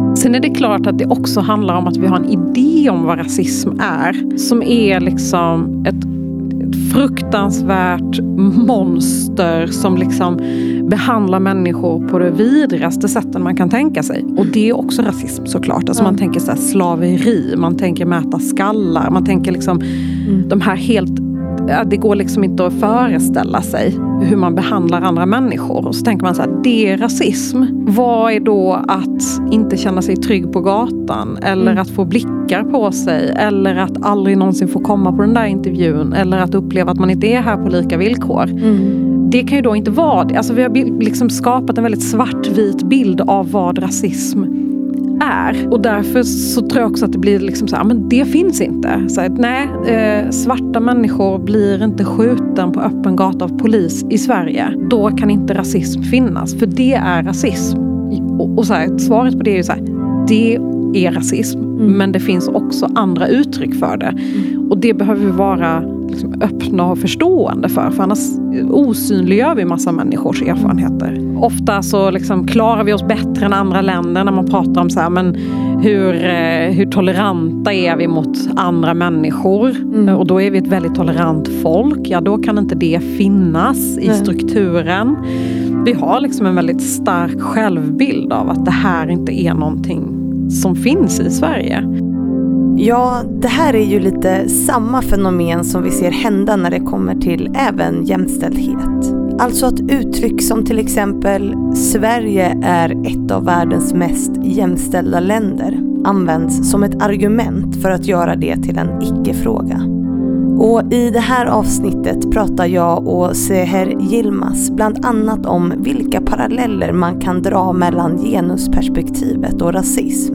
Sen är det klart att det också handlar om att vi har en idé om vad rasism är. Som är liksom ett fruktansvärt monster som liksom behandlar människor på det vidrigaste sätten man kan tänka sig. Och det är också rasism såklart. Alltså man tänker så här slaveri, man tänker mäta skallar, man tänker liksom de här helt... Det går liksom inte att föreställa sig hur man behandlar andra människor. Och så tänker man så här, det är rasism. Vad är då att inte känna sig trygg på gatan? Eller att få blickar på sig? Eller att aldrig någonsin få komma på den där intervjun? Eller att uppleva att man inte är här på lika villkor? Det kan ju då inte vara det. Alltså vi har liksom skapat en väldigt svartvit bild av vad rasism är. Och därför så tror jag också att det blir liksom så här, men det finns inte. Så här, svarta människor blir inte skjuten på öppen gata av polis i Sverige. Då kan inte rasism finnas. För det är rasism. Och så här, svaret på det är ju så här, det är rasism. Men det finns också andra uttryck för det. Och det behöver vi vara liksom öppna och förstående för annars osynliggör vi massa människors erfarenheter. Ofta så liksom klarar vi oss bättre än andra länder när man pratar om så här, men hur toleranta är vi mot andra människor? Och då är vi ett väldigt tolerant folk. Ja, då kan inte det finnas i strukturen. Vi har liksom en väldigt stark självbild av att det här inte är någonting som finns i Sverige. Ja, det här är ju lite samma fenomen som vi ser hända när det kommer till även jämställdhet. Alltså att uttryck som till exempel Sverige är ett av världens mest jämställda länder används som ett argument för att göra det till en icke-fråga. Och i det här avsnittet pratar jag och Seher Yilmaz bland annat om vilka paralleller man kan dra mellan genusperspektivet och rasism.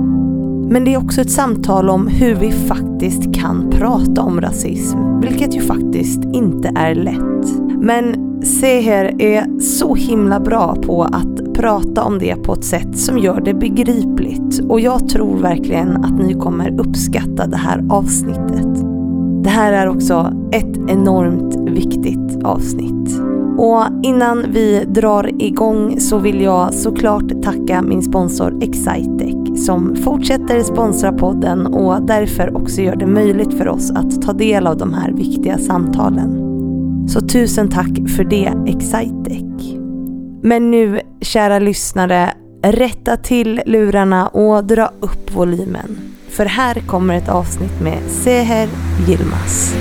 Men det är också ett samtal om hur vi faktiskt kan prata om rasism, vilket ju faktiskt inte är lätt. Men Seher är så himla bra på att prata om det på ett sätt som gör det begripligt. Och jag tror verkligen att ni kommer uppskatta det här avsnittet. Det här är också ett enormt viktigt avsnitt. Och innan vi drar igång så vill jag såklart tacka min sponsor Excitec som fortsätter sponsra podden och därför också gör det möjligt för oss att ta del av de här viktiga samtalen. Så tusen tack för det, Excitec. Men nu, kära lyssnare, rätta till lurarna och dra upp volymen. För här kommer ett avsnitt med Seher Yilmaz.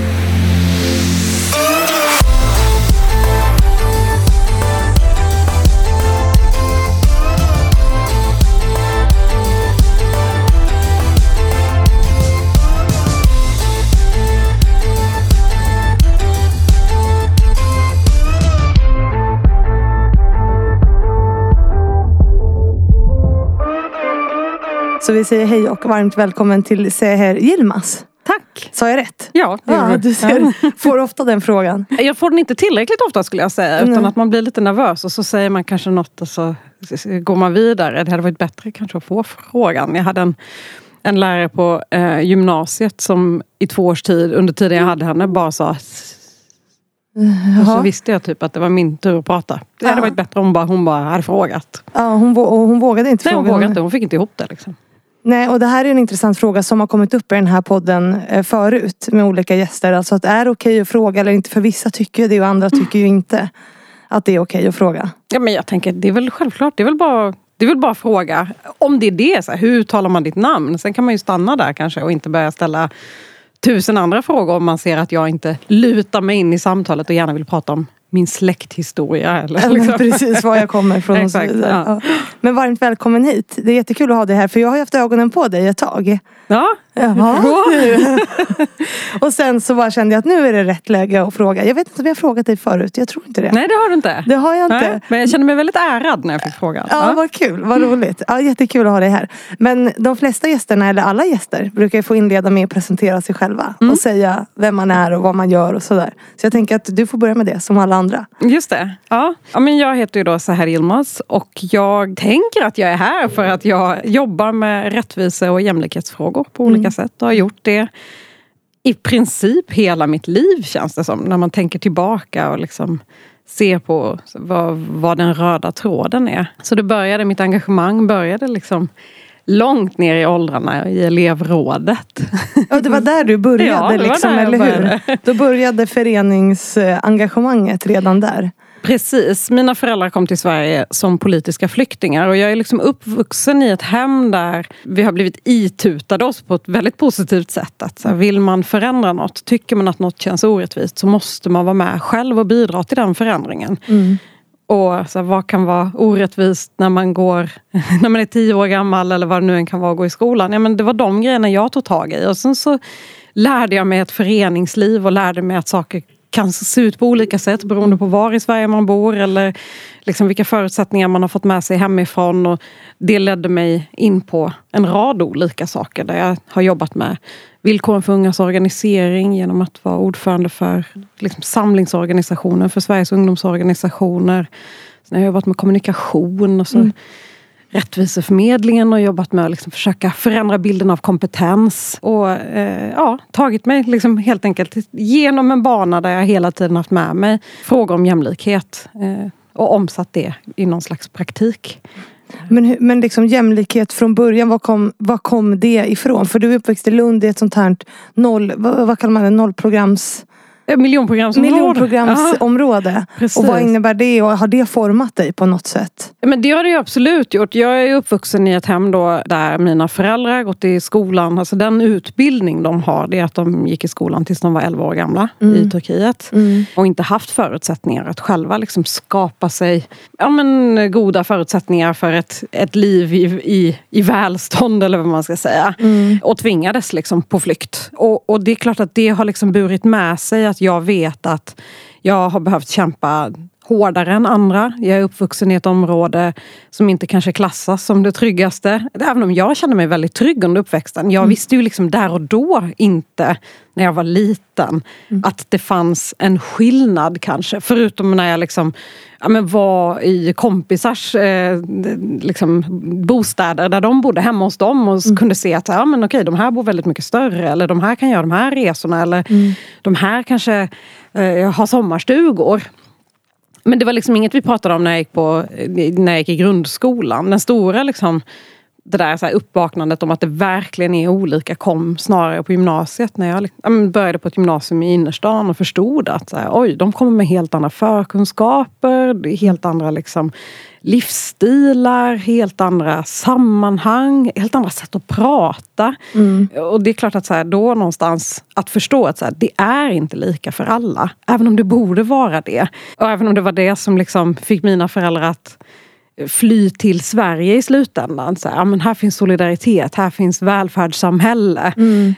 Så vi säger hej och varmt välkommen till Seher Yilmaz. Tack. Sa jag rätt? Ja. Du får ofta den frågan. Jag får den inte tillräckligt ofta skulle jag säga. Utan att man blir lite nervös och så säger man kanske något och så går man vidare. Det hade varit bättre kanske att få frågan. Jag hade en lärare på gymnasiet som i 2 års tid, under tiden jag hade henne, bara sa... Och så visste jag typ att det var min tur att prata. Det hade varit bättre om hon bara hade frågat. Ja, hon vågade inte fråga. Nej, hon vågade inte. Hon fick inte ihop det liksom. Nej, och det här är en intressant fråga som har kommit upp i den här podden förut med olika gäster. Alltså att det är okej att fråga eller inte. För vissa tycker det och andra tycker ju inte att det är okej att fråga. Ja, men jag tänker det är väl självklart. Det är väl bara fråga. Om det är det, så här, hur talar man ditt namn? Sen kan man ju stanna där kanske och inte börja ställa 1000 andra frågor om man ser att jag inte lutar mig in i samtalet och gärna vill prata om min släkthistoria. Eller liksom. Precis var jag kommer ifrån. Exakt, och så vidare. ja. Men varmt välkommen hit. Det är jättekul att ha dig här för jag har ju haft ögonen på dig ett tag. Ja. Och sen så bara kände jag att nu är det rätt läge att fråga. Jag vet inte om jag har frågat dig förut. Jag tror inte det. Nej, det har du inte. Det har jag inte. Nej, men jag känner mig väldigt ärad när jag fick frågan. Ja, vad kul. Vad roligt. Ja, jättekul att ha dig här. Men de flesta gästerna, eller alla gäster, brukar få inleda med att presentera sig själva. Och säga vem man är och vad man gör och sådär. Så jag tänker att du får börja med det som alla andra. Just det. Ja, men jag heter ju då Seher Yilmaz och jag tänker att jag är här för att jag jobbar med rättvise- och jämlikhetsfrågor på olika sätt. Och har gjort det i princip hela mitt liv, känns det som. När man tänker tillbaka och liksom ser på vad den röda tråden är. Så mitt engagemang började liksom långt ner i åldrarna i elevrådet. Ja, det var där du började Ja, det var liksom, där jag eller började. hur? Då började föreningsengagemanget redan där. Precis, mina föräldrar kom till Sverige som politiska flyktingar och jag är liksom uppvuxen i ett hem där vi har blivit itutade oss på ett väldigt positivt sätt. Att så här, vill man förändra något, tycker man att något känns orättvist, så måste man vara med själv och bidra till den förändringen. Och så här, vad kan vara orättvist när man är 10 år gammal eller vad det nu än kan vara att gå i skolan. Ja, men det var de grejerna jag tog tag i och sen så lärde jag mig ett föreningsliv och lärde mig att saker kan se ut på olika sätt beroende på var i Sverige man bor eller liksom vilka förutsättningar man har fått med sig hemifrån. Och det ledde mig in på en rad olika saker där jag har jobbat med villkoren för ungas organisering genom att vara ordförande för liksom samlingsorganisationen för Sveriges ungdomsorganisationer. Sen har jag jobbat med kommunikation och så rättviseförmedlingen och jobbat med att liksom försöka förändra bilden av kompetens och tagit mig liksom helt enkelt genom en bana där jag hela tiden haft med mig frågor om jämlikhet och omsatt det i någon slags praktik. Men liksom jämlikhet från början, vad kom det ifrån? För du är uppväxt i Lund i ett sånt här vad kallar man det? Nollprograms... Miljonprogramsområde. Och vad innebär det och har det format dig på något sätt? Men det har det ju absolut gjort. Jag är uppvuxen i ett hem då där mina föräldrar har gått i skolan. Alltså den utbildning de har, det är att de gick i skolan tills de var 11 år gamla i Turkiet. Och inte haft förutsättningar att själva liksom skapa sig goda förutsättningar för ett liv i välstånd eller vad man ska säga. Och tvingades liksom på flykt. Och det är klart att det har liksom burit med sig att jag vet att jag har behövt kämpa hårdare än andra. Jag är uppvuxen i ett område som inte kanske klassas som det tryggaste. Även om jag kände mig väldigt trygg under uppväxten. Jag visste ju liksom där och då inte, när jag var liten, att det fanns en skillnad kanske. Förutom när jag liksom, var i kompisars bostäder där de bodde hemma hos dem och kunde se att okej, de här bor väldigt mycket större eller de här kan göra de här resorna eller de här kanske har sommarstugor. Men det var liksom inget vi pratade om när jag gick i grundskolan. Den stora liksom, det där så här uppvaknandet om att det verkligen är olika kom snarare på gymnasiet. När jag började på ett gymnasium i innerstan och förstod att så här, de kommer med helt andra förkunskaper. Det är helt andra liksom, livsstilar, helt andra sammanhang, helt andra sätt att prata. Och det är klart att så här, då någonstans att förstå att så här, det är inte lika för alla. Även om det borde vara det. Och även om det var det som liksom fick mina föräldrar att fly till Sverige i slutändan. Så här finns solidaritet, här finns välfärdssamhälle.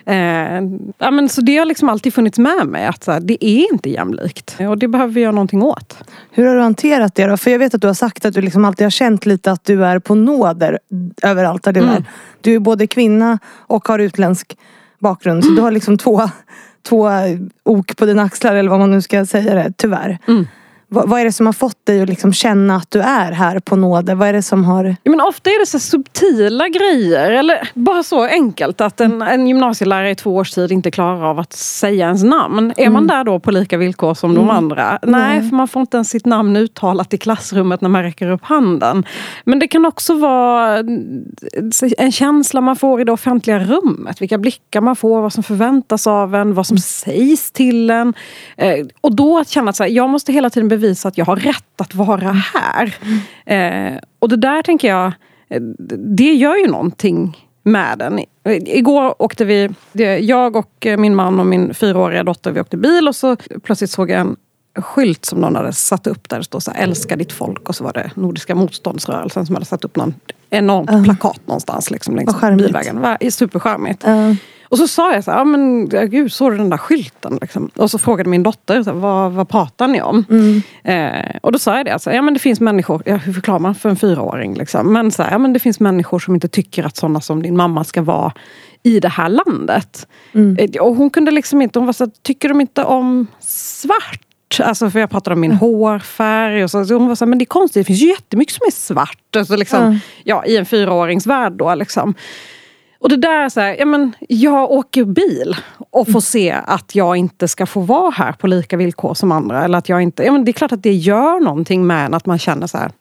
Så det har liksom alltid funnits med mig att så här, det är inte jämlikt. Och det behöver vi göra någonting åt. Hur har du hanterat det då? För jag vet att du har sagt att du liksom alltid har känt lite att du är på nåder överallt där du är. Du är både kvinna och har utländsk bakgrund. Så du har liksom två ok på dina axlar eller vad man nu ska säga det, tyvärr. Vad är det som har fått dig att liksom känna att du är här på nåde? Vad är det som har... Men ofta är det så subtila grejer. Eller bara så enkelt att en gymnasielärare i 2 års tid inte klarar av att säga ens namn. Är man där då på lika villkor som de andra? Nej, för man får inte ens sitt namn uttalat i klassrummet när man räcker upp handen. Men det kan också vara en känsla man får i det offentliga rummet. Vilka blickar man får, vad som förväntas av en, vad som sägs till en. Och då att känna att så här, jag måste hela tiden bevisa att jag har rätt att vara här. Och det där tänker jag, det gör ju någonting med den. Igår åkte jag och min man och min 4-åriga dotter, vi åkte bil och så plötsligt såg jag en skylt som någon hade satt upp där det står så här, älska ditt folk, och så var det Nordiska motståndsrörelsen som hade satt upp någon enormt plakat någonstans liksom, längs bilvägen. Det var superskärmigt. Och så sa jag så här, men gud, såg du den där skylten? Liksom. Och så frågade min dotter, så här, vad pratar ni om? Och då sa jag det, alltså, men det finns människor, hur förklarar man för en 4-åring? Liksom? Men, så här, men det finns människor som inte tycker att sådana som din mamma ska vara i det här landet. Och hon kunde liksom inte, hon var så här, tycker de inte om svart? Alltså för jag pratade om min hårfärg och så hon var så här, men det är konstigt, det finns ju jättemycket som är svart. Alltså liksom, i en 4-årings värld då liksom. Och det där är så här, jag åker bil och får se att jag inte ska få vara här på lika villkor som andra. Eller att jag inte, det är klart att det gör någonting med en att man känner så här,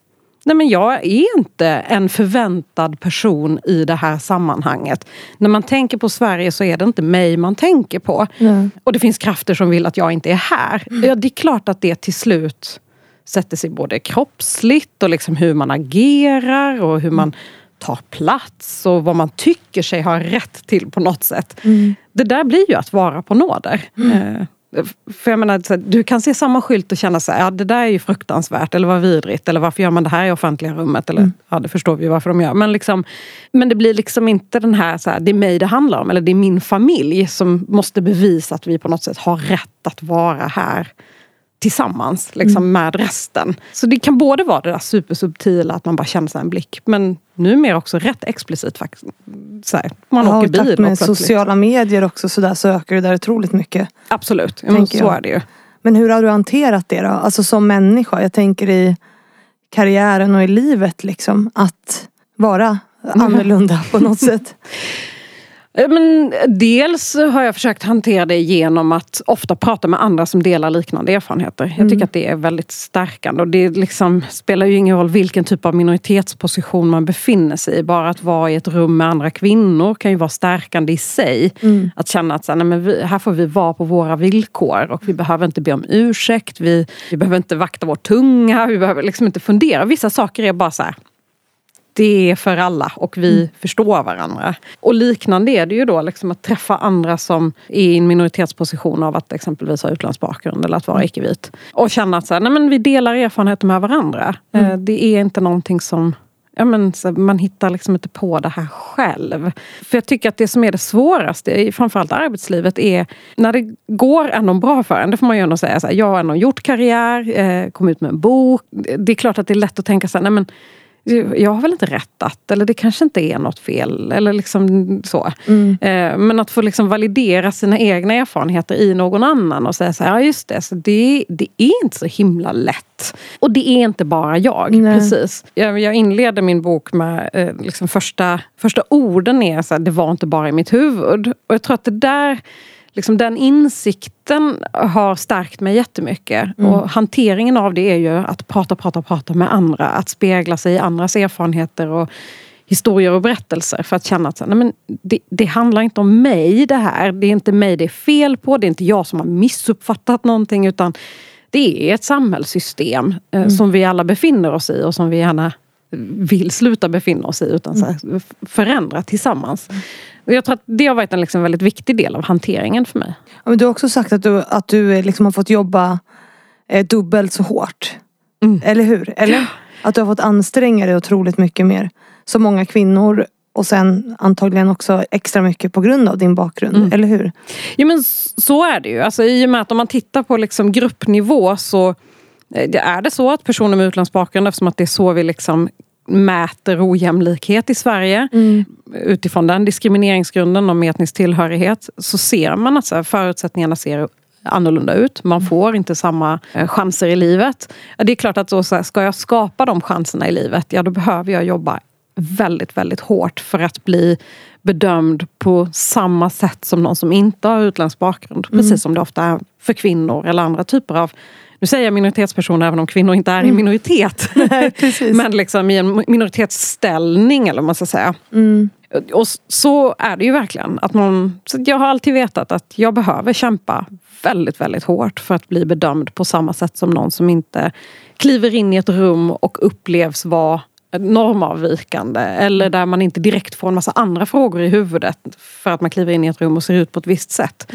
nej men jag är inte en förväntad person i det här sammanhanget. När man tänker på Sverige så är det inte mig man tänker på. Och det finns krafter som vill att jag inte är här. Ja, det är klart att det till slut sätter sig både kroppsligt och liksom hur man agerar och hur man tar plats och vad man tycker sig ha rätt till på något sätt. Det där blir ju att vara på nåder. För jag menar, du kan se samma skylt och känna så här, ja det där är ju fruktansvärt eller vad vidrigt eller varför gör man det här i offentliga rummet eller ja det förstår vi varför de gör. Men det blir liksom inte den här, så här, det är mig det handlar om eller det är min familj som måste bevisa att vi på något sätt har rätt att vara här tillsammans liksom med resten. Så det kan både vara det där supersubtila att man bara känner sig en blick, men numera också rätt explicit faktiskt. Så här, man åker bil och med sociala medier också så ökar det där otroligt mycket. Absolut, ja, så är det ju. Men hur har du hanterat det då? Alltså som människa, jag tänker i karriären och i livet liksom, att vara annorlunda på något sätt. Men dels har jag försökt hantera det genom att ofta prata med andra som delar liknande erfarenheter. Jag tycker att det är väldigt stärkande och det liksom spelar ju ingen roll vilken typ av minoritetsposition man befinner sig i. Bara att vara i ett rum med andra kvinnor kan ju vara stärkande i sig. Att känna att så här, nej, men här får vi vara på våra villkor och vi behöver inte be om ursäkt. Vi behöver inte vakta vår tunga. Vi behöver liksom inte fundera. Vissa saker är bara så här. Det är för alla och vi förstår varandra. Och liknande är det ju då liksom att träffa andra som är i en minoritetsposition av att exempelvis ha utlandsbakgrund eller att vara icke-vit. Och känna att så här, nej men vi delar erfarenheter med varandra. Det är inte någonting som, ja men så man hittar liksom inte på det här själv. För jag tycker att det som är det svåraste i framförallt arbetslivet är när det går ändå bra för en. Det får man ju ändå säga så här, jag har ändå gjort karriär, kom ut med en bok. Det är klart att det är lätt att tänka så här, nej men jag har väl inte rättat eller det kanske inte är något fel eller liksom så. Men att få liksom validera sina egna erfarenheter i någon annan och säga så här, ja just det, så det är inte så himla lätt. Och det är inte bara jag, precis. Jag inleder min bok med liksom första orden är så här, det var inte bara i mitt huvud. Och jag tror att det där liksom den insikten har stärkt mig jättemycket. Och hanteringen av det är ju att prata med andra. Att spegla sig i andras erfarenheter och historier och berättelser. För att känna att nej, men det handlar inte om mig det här. Det är inte mig det är fel på. Det är inte jag som har missuppfattat någonting. Utan det är ett samhällssystem som vi alla befinner oss i. Och som vi gärna vill sluta befinna oss i. Utan så här, förändra tillsammans. Och jag tror att det har varit en liksom väldigt viktig del av hanteringen för mig. Ja, men du har också sagt att du liksom har fått jobba dubbelt så hårt. Eller hur? Eller? Att du har fått anstränga dig otroligt mycket mer. Så många kvinnor och sen antagligen också extra mycket på grund av din bakgrund. Eller hur? Ja men så är det ju. Alltså, i och med att om man tittar på liksom gruppnivå så är det så att personer med utlandsbakgrund, eftersom att det är så vi liksom mäter ojämlikhet i Sverige utifrån den diskrimineringsgrunden om etnisk tillhörighet, så ser man att så här, förutsättningarna ser annorlunda ut. Man får inte samma chanser i livet. Det är klart att så här, ska jag skapa de chanserna i livet, ja då behöver jag jobba väldigt, väldigt hårt för att bli bedömd på samma sätt som någon som inte har utlandsbakgrund. Precis som det ofta är för kvinnor eller andra typer av, nu säger jag minoritetspersoner även om kvinnor inte är i minoritet. Nej, precis. Men liksom i en minoritetsställning eller vad man ska säga. Och så är det ju verkligen. Att så jag har alltid vetat att jag behöver kämpa väldigt, väldigt hårt för att bli bedömd på samma sätt som någon som inte kliver in i ett rum och upplevs vara normavvikande. Eller där man inte direkt får en massa andra frågor i huvudet för att man kliver in i ett rum och ser ut på ett visst sätt.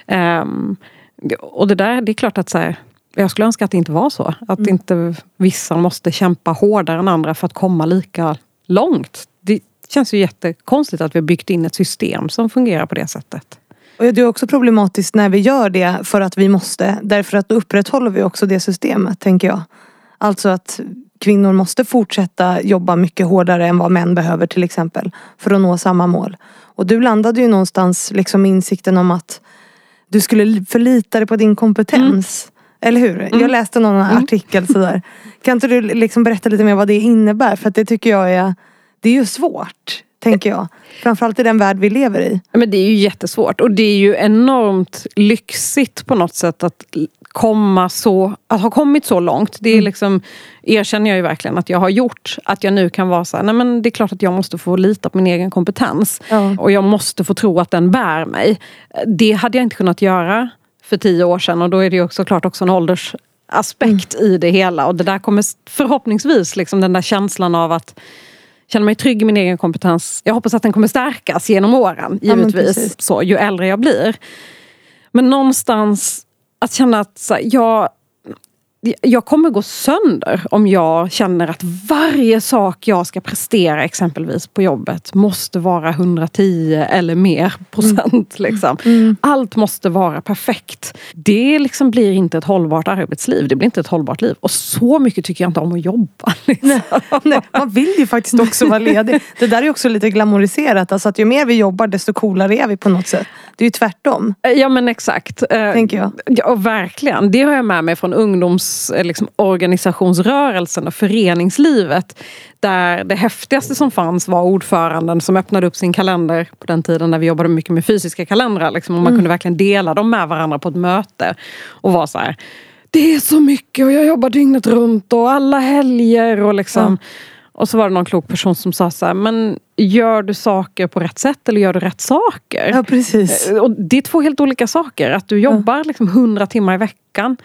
Och det är klart att så här, jag skulle önska att det inte var så. Att inte vissa måste kämpa hårdare än andra för att komma lika långt. Det känns ju jättekonstigt att vi har byggt in ett system som fungerar på det sättet. Och det är också problematiskt när vi gör det för att vi måste. Därför att då upprätthåller vi också det systemet, tänker jag. Alltså att kvinnor måste fortsätta jobba mycket hårdare än vad män behöver till exempel. För att nå samma mål. Och du landade ju någonstans liksom insikten om att du skulle förlita dig på din kompetens. Eller hur? Jag läste någon artikel sådär. Kan inte du liksom berätta lite mer vad det innebär? För att det tycker jag det är ju svårt, tänker jag. Framförallt i den värld vi lever i. Men det är ju jättesvårt. Och det är ju enormt lyxigt på något sätt att ha kommit så långt. Det är liksom, erkänner jag ju verkligen att jag har gjort. Att jag nu kan vara så här, nej men det är klart att jag måste få lita på min egen kompetens. Och jag måste få tro att den bär mig. Det hade jag inte kunnat göra för 10 år sedan. Och då är det ju också klart också en åldersaspekt i det hela. Och det där kommer förhoppningsvis liksom den där känslan av att känna mig trygg i min egen kompetens. Jag hoppas att den kommer stärkas genom åren, givetvis. Så, ju äldre jag blir. Men någonstans att känna att så här, jag kommer gå sönder om jag känner att varje sak jag ska prestera exempelvis på jobbet måste vara 110 eller mer procent. Liksom. Allt måste vara perfekt. Det liksom blir inte ett hållbart arbetsliv. Det blir inte ett hållbart liv. Och så mycket tycker jag inte om att jobba. Liksom. Nej, man vill ju faktiskt också vara ledig. Det där är också lite glamoriserat. Alltså att ju mer vi jobbar desto coolare är vi på något sätt. Det är ju tvärtom. Ja men exakt. Tänker jag. Ja, och verkligen. Det har jag med mig från organisationsrörelsen och föreningslivet. Där det häftigaste som fanns var ordföranden som öppnade upp sin kalender på den tiden när vi jobbade mycket med fysiska kalendrar. Liksom, och man kunde verkligen dela dem med varandra på ett möte. Och vara så här, det är så mycket och jag jobbar dygnet runt och alla helger och liksom... Och så var det någon klok person som sa så här, men gör du saker på rätt sätt eller gör du rätt saker? Ja, precis. Och det är 2 helt olika saker. Att du jobbar liksom 100 timmar i veckan.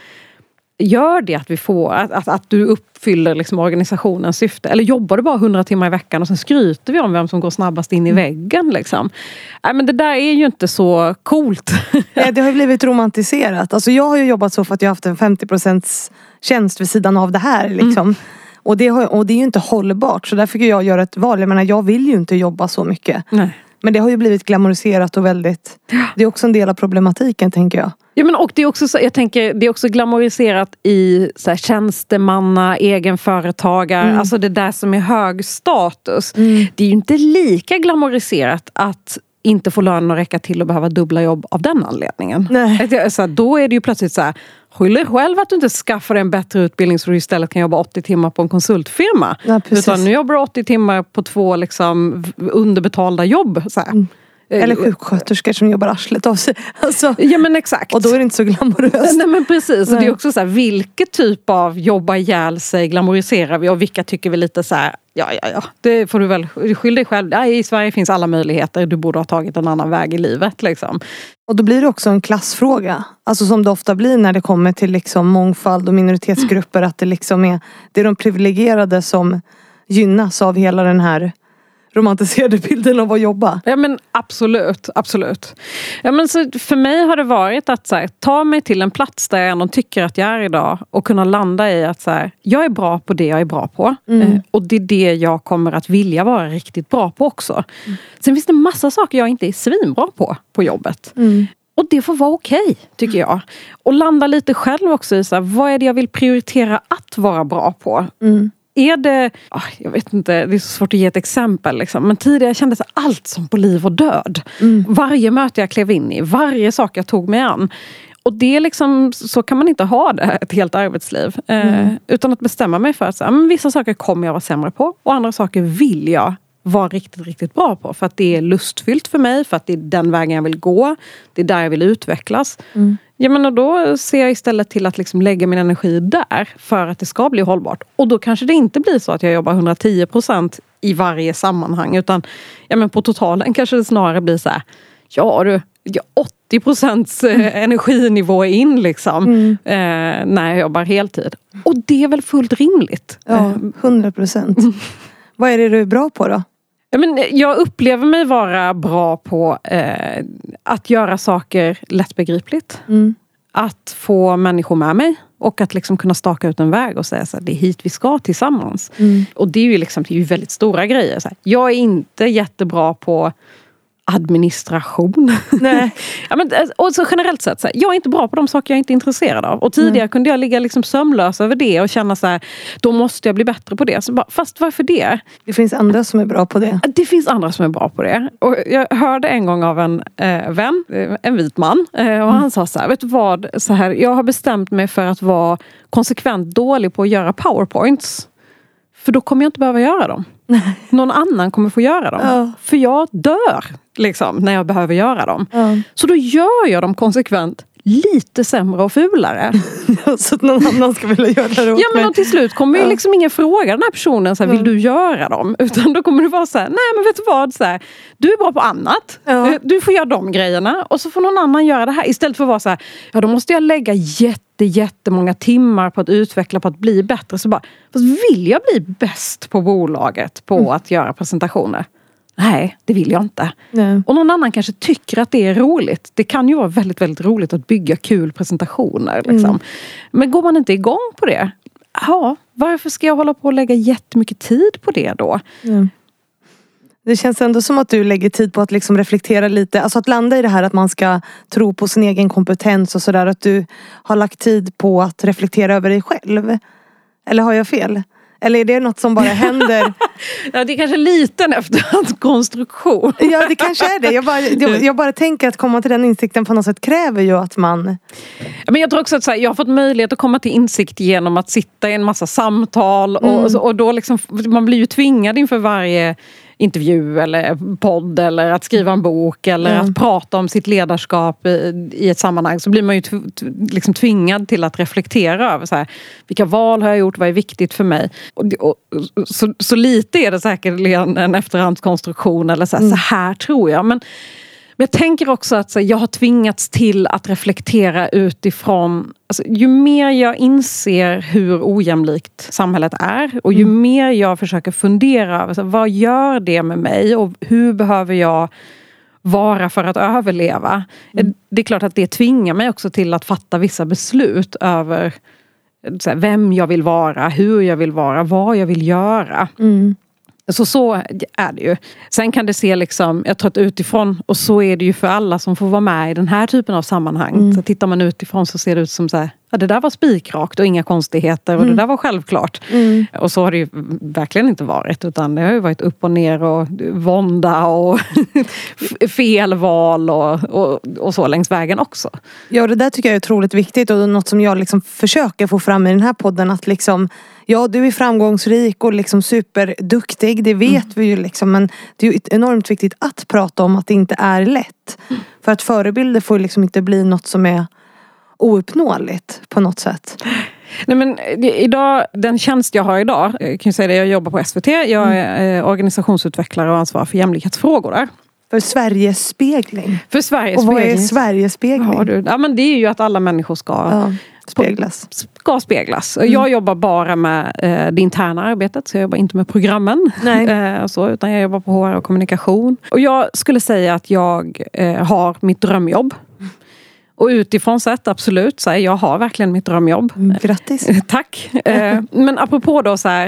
Gör det att vi får att du uppfyller liksom organisationens syfte? Eller jobbar du bara 100 timmar i veckan och sen skryter vi om vem som går snabbast in i väggen? Liksom? Nej, men det där är ju inte så coolt. Det har ju blivit romantiserat. Alltså jag har ju jobbat så för att jag har haft en 50% tjänst vid sidan av det här. Liksom. Och det är ju inte hållbart. Så därför fick jag göra ett val. Jag menar, jag vill ju inte jobba så mycket. Nej. Men det har ju blivit glamoriserat och väldigt... Det är också en del av problematiken, tänker jag. Ja, men och det är också så, jag tänker, det är också glamoriserat i så här, tjänstemanna, egenföretagare. Alltså det där som är hög status. Det är ju inte lika glamoriserat att inte få lönen att räcka till och behöva dubbla jobb av den anledningen. Nej. Så då är det ju plötsligt så här, skyll dig själv att du inte skaffar en bättre utbildning så du istället kan jobba 80 timmar på en konsultfirma. Ja, utan nu jobbar du 80 timmar på 2 liksom underbetalda jobb. Så här. Eller sjuksköterskor som jobbar arslet av sig. Alltså, ja men exakt. Och då är det inte så glamoröst. Nej men precis. Nej. Och det är också så här, vilket typ av jobba ihjäl sig glamoriserar vi och vilka tycker vi lite så här, ja. Det får du väl skylla dig själv. Ja, i Sverige finns alla möjligheter. Du borde ha tagit en annan väg i livet liksom. Och då blir det också en klassfråga. Alltså som det ofta blir när det kommer till liksom mångfald och minoritetsgrupper. Att det liksom är de privilegierade som gynnas av hela den här romantiserade bilden av att jobba. Ja men absolut. Ja, men så för mig har det varit att så här, ta mig till en plats där jag ändå tycker att jag är idag och kunna landa i att så här, jag är bra på det jag är bra på. Och det är det jag kommer att vilja vara riktigt bra på också. Sen finns det massa saker jag inte är svinbra på jobbet. Och det får vara okej, tycker jag. Och landa lite själv också i så här, vad är det jag vill prioritera att vara bra på? Är det, jag vet inte, det är så svårt att ge ett exempel liksom. Men tidigare kändes det allt som på liv och död. Varje möte jag klev in i, varje sak jag tog mig an. Och det är liksom, så kan man inte ha det ett helt arbetsliv. Utan att bestämma mig för att så, men vissa saker kommer jag vara sämre på. Och andra saker vill jag vara riktigt, riktigt bra på. För att det är lustfyllt för mig. För att det är den vägen jag vill gå. Det är där jag vill utvecklas. Ja, men då ser jag istället till att liksom lägga min energi där. För att det ska bli hållbart. Och då kanske det inte blir så att jag jobbar 110% i varje sammanhang. Utan ja, men på totalen kanske det snarare blir så här. 80% energinivå in liksom. När jag jobbar heltid. Och det är väl fullt rimligt. Ja, 100%. Vad är det du är bra på då? Jag upplever mig vara bra på att göra saker lättbegripligt. Att få människor med mig. Och att liksom kunna staka ut en väg och säga så här, det är hit vi ska tillsammans. Och det är ju liksom, det är ju väldigt stora grejer. Så här. Jag är inte jättebra på administration. Nej. Ja, men, och så generellt sett, så här, jag är inte bra på de saker jag inte är intresserad av. Och tidigare kunde jag ligga liksom sömnlös över det och känna så här, då måste jag bli bättre på det. Så bara, fast varför det? Det finns andra som är bra på det. Det finns andra som är bra på det. Och jag hörde en gång av en vän, en vit man, och han sa så här, vet du vad? Så här, jag har bestämt mig för att vara konsekvent dålig på att göra PowerPoints. För då kommer jag inte behöva göra dem. Någon annan kommer få göra dem. Ja. För jag dör liksom, när jag behöver göra dem. Ja. Så då gör jag dem konsekvent lite sämre och fulare. Så att någon annan ska vilja göra det åt Ja, men till slut kommer ju liksom ingen fråga den här personen så här, vill du göra dem? Utan då kommer det vara så här, nej men vet du vad, så här, du är bra på annat. Ja. Du får göra de grejerna och så får någon annan göra det här. Istället för att vara så här, ja då måste jag lägga jättemånga timmar på att utveckla, på att bli bättre. Så bara, fast vill jag bli bäst på bolaget på att göra presentationer? Nej, det vill jag inte. Nej. Och någon annan kanske tycker att det är roligt. Det kan ju vara väldigt, väldigt roligt att bygga kul presentationer. Liksom. Men går man inte igång på det, ja, varför ska jag hålla på och lägga jättemycket tid på det då? Det känns ändå som att du lägger tid på att liksom reflektera lite. Alltså att landa i det här att man ska tro på sin egen kompetens och sådär. Att du har lagt tid på att reflektera över dig själv. Eller har jag fel? Eller är det något som bara händer? Ja, det är kanske liten efterhandskonstruktion. Ja, det kanske är det. Jag bara tänker att komma till den insikten på något sätt kräver ju att man... Men jag tror också att så här, jag har fått möjlighet att komma till insikt genom att sitta i en massa samtal. Och då liksom, man blir ju tvingad inför varje intervju eller podd eller att skriva en bok eller att prata om sitt ledarskap i ett sammanhang, så blir man ju liksom tvingad till att reflektera över så här, vilka val har jag gjort, vad är viktigt för mig, så lite är det säkert en efterhandskonstruktion eller så här tror jag, men jag tänker också att så, jag har tvingats till att reflektera utifrån, alltså, ju mer jag inser hur ojämlikt samhället är och ju mer jag försöker fundera över så, vad gör det med mig och hur behöver jag vara för att överleva. Det är klart att det tvingar mig också till att fatta vissa beslut över så här, vem jag vill vara, hur jag vill vara, vad jag vill göra. Så är det ju. Sen kan det se liksom, jag tror att utifrån, och så är det ju för alla som får vara med i den här typen av sammanhang. Så tittar man utifrån så ser det ut som så här, ja, det där var spikrakt och inga konstigheter och det där var självklart. Och så har det ju verkligen inte varit, utan det har ju varit upp och ner och vånda och fel val och så längs vägen också. Ja, det där tycker jag är otroligt viktigt och något som jag liksom försöker få fram i den här podden, att liksom, ja, du är framgångsrik och liksom superduktig, det vet vi ju liksom, men det är ju enormt viktigt att prata om att det inte är lätt. För att förebilder får liksom inte bli något som är ouppnåeligt på något sätt. Nej, men idag, den tjänst jag har idag, jag kan säga det, jag jobbar på SVT, jag är organisationsutvecklare och ansvarar för jämlikhetsfrågor där. För Sveriges spegling. För Sveriges spegling. Och vad är Sveriges spegling? Ja, men det är ju att alla människor ska speglas. Jag jobbar bara med det interna arbetet, så jag jobbar inte med programmen. Utan jag jobbar på HR och kommunikation. Och jag skulle säga att jag har mitt drömjobb. Och utifrån sett, absolut, så här, jag har verkligen mitt drömjobb. Grattis. Tack. Men apropå då så här,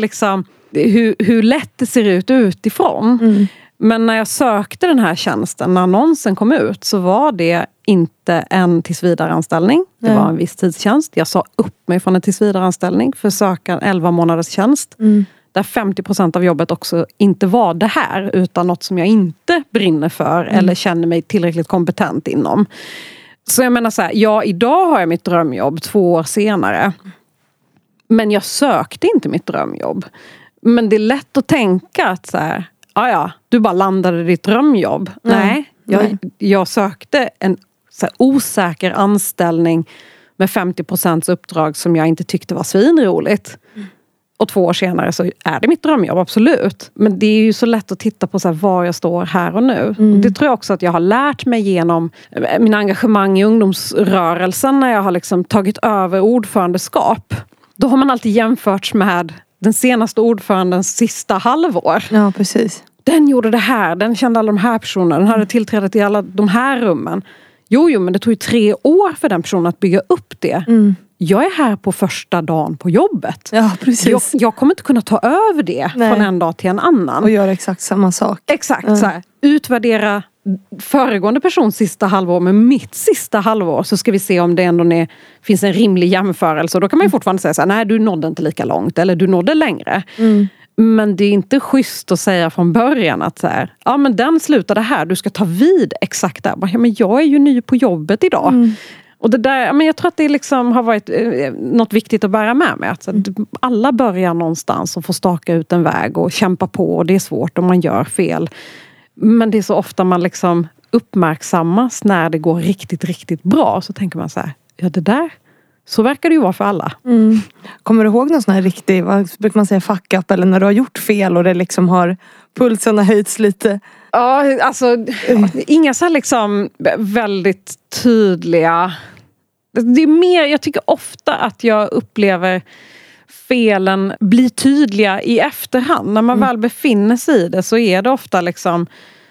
hur lätt det ser ut utifrån. Men när jag sökte den här tjänsten, när annonsen kom ut, så var det inte en tillsvidareanställning. Det var en viss tidstjänst. Jag sa upp mig från en tillsvidareanställning för att söka en 11 månaders tjänst. Där 50% av jobbet också inte var det här, utan något som jag inte brinner för eller känner mig tillräckligt kompetent inom. Så jag menar så här, ja, idag har jag mitt drömjobb 2 år senare. Men jag sökte inte mitt drömjobb. Men det är lätt att tänka att så här, ja, du bara landade ditt drömjobb. Nej, jag sökte en så här osäker anställning med 50% uppdrag som jag inte tyckte var svinroligt. Och 2 år senare så är det mitt drömjobb, absolut. Men det är ju så lätt att titta på så här, var jag står här och nu. Det tror jag också att jag har lärt mig genom mina engagemang i ungdomsrörelsen, när jag har liksom tagit över ordförandeskap. Då har man alltid jämförts med den senaste ordförandens sista halvår. Ja, precis. Den gjorde det här, den kände alla de här personerna, den hade tillträde till alla de här rummen. Jo, men det tog ju 3 år för den personen att bygga upp det. Jag är här på första dagen på jobbet. Ja, precis. Jag kommer inte kunna ta över det från en dag till en annan. Och göra exakt samma sak. Exakt, så här. Utvärdera föregående persons sista halvår med mitt sista halvår, så ska vi se om det ändå finns en rimlig jämförelse. Och då kan man ju fortfarande säga så här, nej, du nådde inte lika långt, eller du nådde längre. Men det är inte schysst att säga från början att så här, ja, men den slutade här, du ska ta vid exakt där. Ja, men jag är ju ny på jobbet idag. Och det där, men jag tror att det liksom har varit något viktigt att bära med mig. Att alla börjar någonstans och får staka ut en väg och kämpa på. Och det är svårt om man gör fel. Men det är så ofta man liksom uppmärksammas när det går riktigt, riktigt bra. Så tänker man så här, ja det där, så verkar det ju vara för alla. Kommer du ihåg någon sån här riktig, vad brukar man säga, fuck up, eller när du har gjort fel och det liksom har pulsen har höjts lite? Ja, alltså inga så här liksom väldigt tydliga. Det är mer, jag tycker ofta att jag upplever felen bli tydliga i efterhand. När man väl befinner sig i det så är det ofta liksom,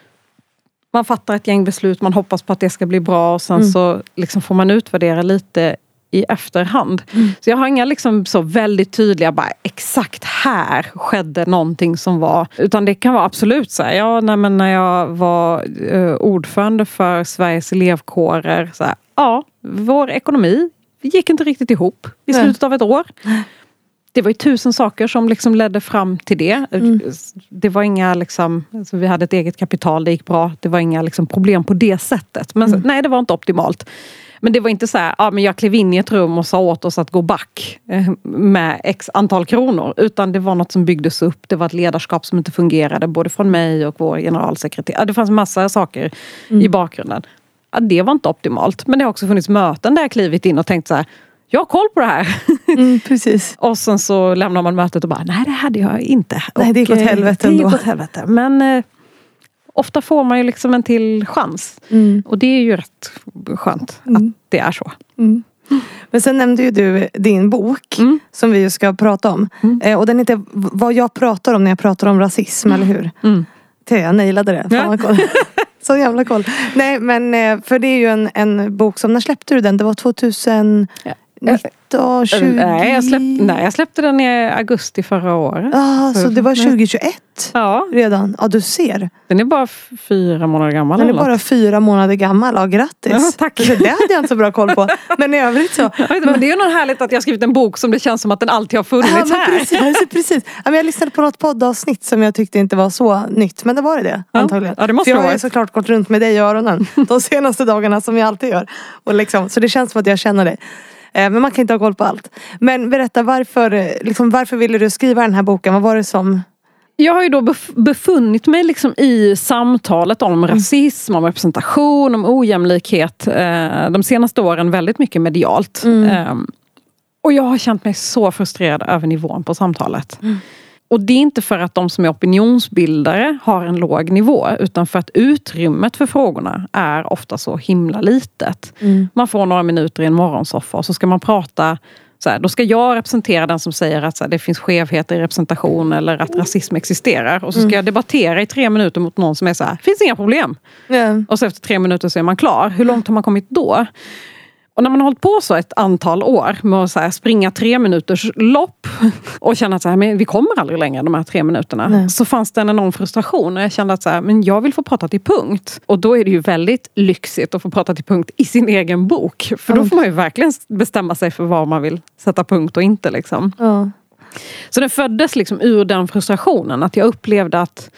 man fattar ett gäng beslut, man hoppas på att det ska bli bra och sen så liksom får man utvärdera lite i efterhand. Så jag har inga liksom så väldigt tydliga, bara exakt här skedde någonting som var, utan det kan vara absolut så här, ja, men när jag var ordförande för Sveriges elevkårer så här, ja, vår ekonomi gick inte riktigt ihop i slutet av ett år. Det var ju 1000 saker som liksom ledde fram till det. Det var inga liksom, alltså vi hade ett eget kapital, det gick bra. Det var inga liksom problem på det sättet. Men nej, det var inte optimalt. Men det var inte så här, ja men jag klev in i ett rum och sa åt oss att gå back med x antal kronor. Utan det var något som byggdes upp. Det var ett ledarskap som inte fungerade, både från mig och vår generalsekreterare. Det fanns massa saker i bakgrunden. Ja, det var inte optimalt. Men det har också funnits möten där jag klivit in och tänkt så här, jag har koll på det här. Precis. Och sen så lämnar man mötet och bara, nej det hade jag inte. Nej, det gick åt helvete ändå. Det gick åt helvete. Men ofta får man ju liksom en till chans. Och det är ju rätt skönt att det är så. Men sen nämnde ju du din bok som vi ju ska prata om. Och den heter Vad jag pratar om när jag pratar om rasism, eller hur? Jag nailade det. Fan vad koll. Så jävla koll. Nej, men för det är ju en bok som, när släppte du den? Det var 2019, 20... Nej, jag släppte den i augusti förra året. Så det var 2021 redan? Ja, du ser. Den är bara 4 månader gammal. Den är bara 4 månader gammal. Ja, grattis. Ja, tack. Det hade jag inte så bra koll på. Men i övrigt så... Men det är ju något härligt att jag har skrivit en bok som det känns som att den alltid har funnits här. Precis. Jag lyssnade på något poddavsnitt som jag tyckte inte var så nytt. Men det var det, antagligen. Ja, det måste för jag har ju såklart gått runt med dig i öronen de senaste dagarna, som jag alltid gör. Och liksom, så det känns som att jag känner dig. Men man kan inte ha koll på allt. Men berätta, varför ville du skriva den här boken? Vad var det som... Jag har ju då befunnit mig liksom i samtalet om rasism, om representation, om ojämlikhet de senaste åren väldigt mycket medialt. Och jag har känt mig så frustrerad över nivån på samtalet. Och det är inte för att de som är opinionsbildare har en låg nivå, utan för att utrymmet för frågorna är ofta så himla litet. Man får några minuter i en morgonsoffa och så ska man prata så här, då ska jag representera den som säger att så här, det finns skevheter i representation eller att rasism existerar. Och så ska jag debattera i 3 minuter mot någon som är så här, finns inga problem. Och så efter 3 minuter så är man klar. Hur långt har man kommit då? Och när man har hållit på så ett antal år med att så här springa 3 minuters lopp och känna att så här, men vi kommer aldrig längre de här 3 minuterna. Så fanns det en enorm frustration och jag kände att så här, men jag vill få prata till punkt. Och då är det ju väldigt lyxigt att få prata till punkt i sin egen bok. För då får man ju verkligen bestämma sig för vad man vill sätta punkt och inte liksom. Så den föddes liksom ur den frustrationen att jag upplevde att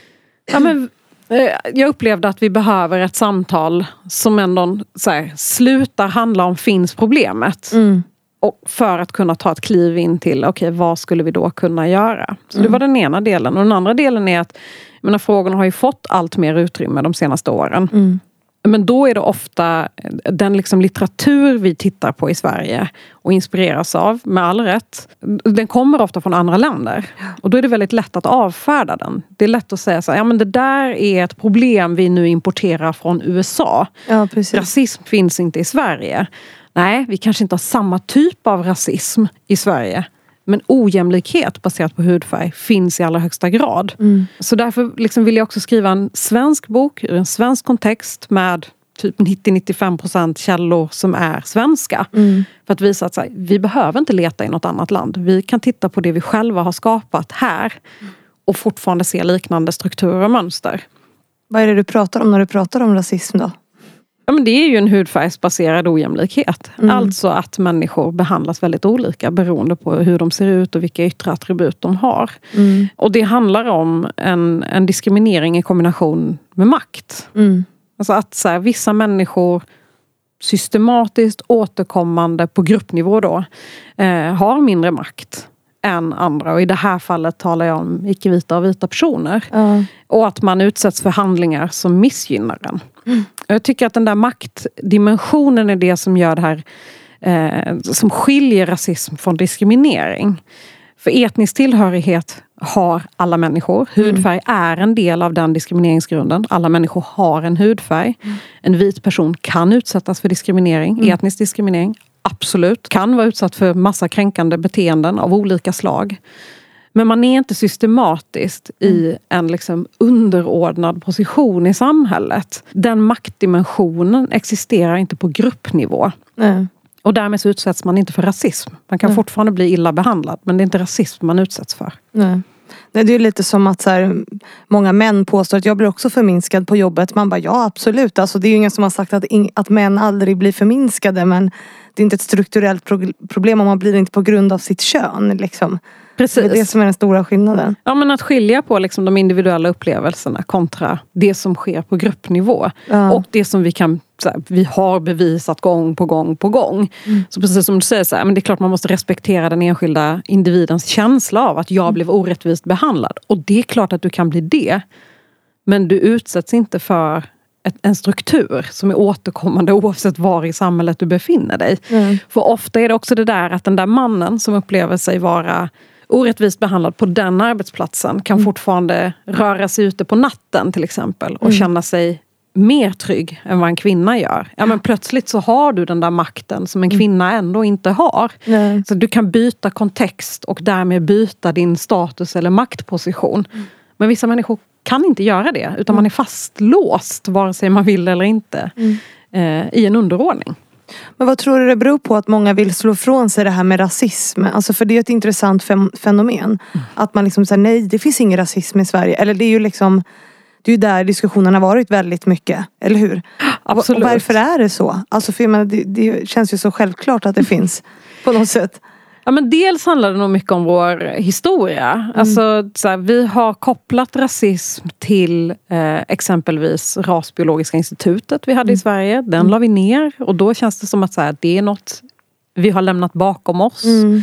vi behöver ett samtal som ändå så här, slutar handla om finns problemet. Och för att kunna ta ett kliv in till okej, vad skulle vi då kunna göra? Så det var den ena delen. Och den andra delen är att frågorna har ju fått allt mer utrymme de senaste åren. Men då är det ofta den liksom litteratur vi tittar på i Sverige och inspireras av, med all rätt. Den kommer ofta från andra länder. Och då är det väldigt lätt att avfärda den. Det är lätt att säga så här, ja men det där är ett problem vi nu importerar från USA. Ja, precis. Rasism finns inte i Sverige. Nej, vi kanske inte har samma typ av rasism i Sverige. Men ojämlikhet baserat på hudfärg finns i allra högsta grad. Så därför liksom vill jag också skriva en svensk bok ur en svensk kontext med typ 90-95% källor som är svenska. För att visa att så här, vi behöver inte leta i något annat land. Vi kan titta på det vi själva har skapat här och fortfarande se liknande strukturer och mönster. Vad är det du pratar om när du pratar om rasism då? Ja, men det är ju en hudfärgsbaserad ojämlikhet. Alltså att människor behandlas väldigt olika beroende på hur de ser ut och vilka yttre attribut de har. Och det handlar om en diskriminering i kombination med makt. Alltså att så här, vissa människor systematiskt återkommande på gruppnivå då har mindre makt än andra. Och i det här fallet talar jag om icke-vita och vita personer. Och att man utsätts för handlingar som missgynnar den. Jag tycker att den där maktdimensionen är det som gör det här, som skiljer rasism från diskriminering. För etnisk tillhörighet har alla människor. Hudfärg är en del av den diskrimineringsgrunden. Alla människor har en hudfärg. En vit person kan utsättas för diskriminering, etnisk diskriminering. Absolut. Kan vara utsatt för massa kränkande beteenden av olika slag. Men man är inte systematiskt i en liksom underordnad position i samhället. Den maktdimensionen existerar inte på gruppnivå. Och därmed så utsätts man inte för rasism. Man kan fortfarande bli illa behandlad, men det är inte rasism man utsätts för. Nej, det är lite som att så här, många män påstår att jag blir också förminskad på jobbet. Man bara, ja absolut. Alltså, det är ju ingen som har sagt att män aldrig blir förminskade. Men det är inte ett strukturellt problem om man blir inte på grund av sitt kön. Liksom. Precis. Det är det som är den stora skillnaden. Ja, men att skilja på liksom de individuella upplevelserna kontra det som sker på gruppnivå. Och det som vi har bevisat gång på gång på gång. Så precis som du säger, så här, men det är klart man måste respektera den enskilda individens känsla av att jag blev orättvist behandlad. Och det är klart att du kan bli det. Men du utsätts inte för en struktur som är återkommande oavsett var i samhället du befinner dig. För ofta är det också det där att den där mannen som upplever sig vara orättvist behandlad på den arbetsplatsen kan fortfarande röra sig ute på natten till exempel och känna sig mer trygg än vad en kvinna gör. Ja, men plötsligt så har du den där makten som en kvinna ändå inte har. Så du kan byta kontext och därmed byta din status eller maktposition. Men vissa människor kan inte göra det utan man är fastlåst vare sig man vill eller inte i en underordning. Men vad tror du det beror på att många vill slå från sig det här med rasism? Alltså för det är ett intressant fenomen. Att man liksom säger nej, det finns ingen rasism i Sverige. Eller det är ju liksom, det är ju där diskussionen har varit väldigt mycket. Eller hur? Absolut. Och varför är det så? Alltså för jag menar, det känns ju så självklart att det finns på något sätt. Ja, men dels handlar det nog mycket om vår historia. Alltså, så här, vi har kopplat rasism till exempelvis Rasbiologiska institutet vi hade i Sverige. Den la vi ner och då känns det som att så här, det är något vi har lämnat bakom oss.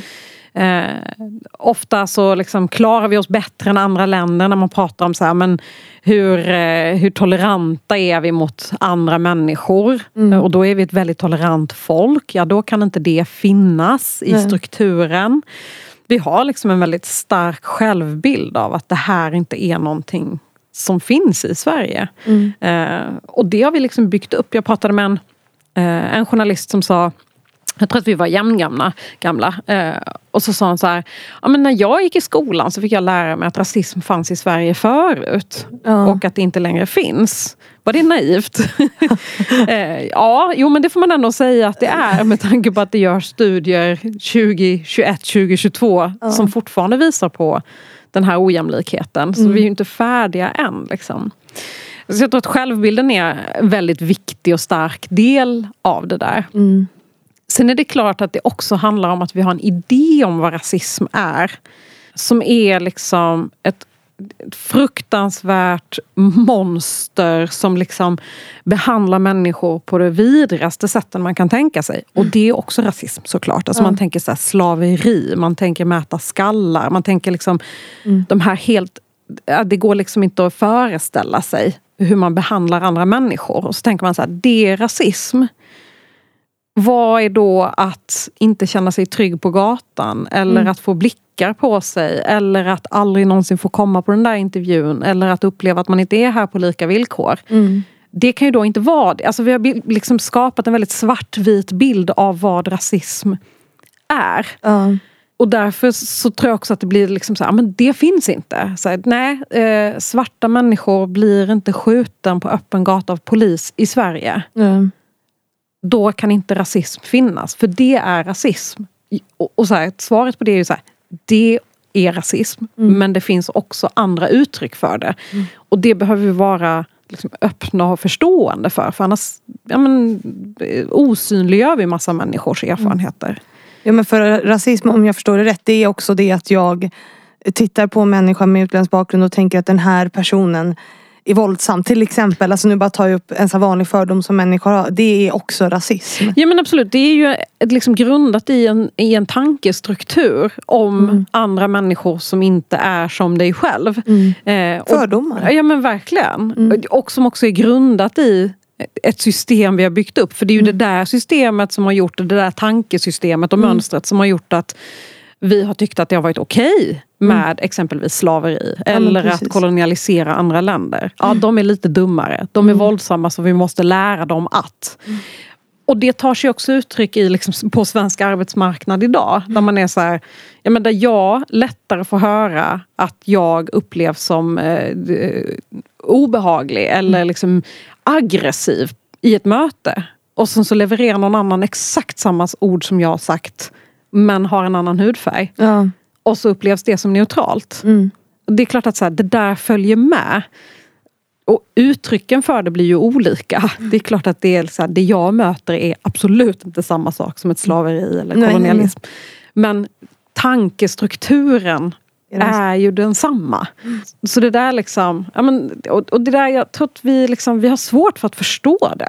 Ofta så liksom klarar vi oss bättre än andra länder när man pratar om så här, men hur toleranta är vi mot andra människor och då är vi ett väldigt tolerant folk, ja då kan inte det finnas i strukturen. Vi har liksom en väldigt stark självbild av att det här inte är någonting som finns i Sverige. Och det har vi liksom byggt upp. Jag pratade med en journalist som sa, jag tror att vi var jämngamla. Och så sa han så här, ja, men när jag gick i skolan så fick jag lära mig att rasism fanns i Sverige förut. Och att det inte längre finns. Var det naivt? Ja, jo men det får man ändå säga att det är. Med tanke på att det görs studier 2021, 2022 som fortfarande visar på den här ojämlikheten. Så vi är ju inte färdiga än liksom. Så jag tror att självbilden är en väldigt viktig och stark del av det där. Sen är det klart att det också handlar om att vi har en idé om vad rasism är. Som är liksom ett fruktansvärt monster som liksom behandlar människor på det vidrigaste sättet man kan tänka sig. Och det är också rasism såklart. Alltså man tänker så här slaveri, man tänker mäta skallar, man tänker liksom de här helt, det går liksom inte att föreställa sig hur man behandlar andra människor. Och så tänker man så här, det är rasism. Vad är då att inte känna sig trygg på gatan? Eller att få blickar på sig? Eller att aldrig någonsin få komma på den där intervjun? Eller att uppleva att man inte är här på lika villkor? Det kan ju då inte vara det. Alltså vi har liksom skapat en väldigt svartvit bild av vad rasism är. Och därför så tror jag också att det blir liksom så här, men det finns inte. Så här, nej, svarta människor blir inte skjuten på öppen gata av polis i Sverige. Då kan inte rasism finnas. För det är rasism. Och så här, svaret på det är ju så här, det är rasism. Men det finns också andra uttryck för det. Och det behöver vi vara liksom öppna och förstående för. För annars osynliggör vi massa människors erfarenheter. Ja, men för rasism, om jag förstår det rätt, det är också det att jag tittar på en människa med utländsk bakgrund och tänker att den här personen är våldsam. Till exempel, alltså nu bara tar jag upp en så vanlig fördom som människor har. Det är också rasism. Ja, men absolut. Det är ju liksom grundat i en tankestruktur om andra människor som inte är som dig själv. Fördomar. Ja, men verkligen. Och som också är grundat i ett system vi har byggt upp. För det är ju det där systemet som har gjort det där tankesystemet och mönstret som har gjort att vi har tyckt att det har varit okej med exempelvis slaveri eller att kolonialisera andra länder. Ja, de är lite dummare. De är våldsamma, så vi måste lära dem att. Och det tar sig också uttryck i liksom, på svensk arbetsmarknad idag. Där man är så här, ja, men där jag lättare får höra att jag upplevs som obehaglig eller liksom aggressiv i ett möte. Och sen så levererar någon annan exakt samma ord som jag har sagt, men har en annan hudfärg. Ja. Och så upplevs det som neutralt. Det är klart att så här, det där följer med. Och uttrycken för det blir ju olika. Det är klart att det, är så här, det jag möter är absolut inte samma sak som ett slaveri eller kolonialism. Nej. Men tankestrukturen är ju densamma. Så det där liksom, ja, men, och det där, jag tror att vi har svårt för att förstå det.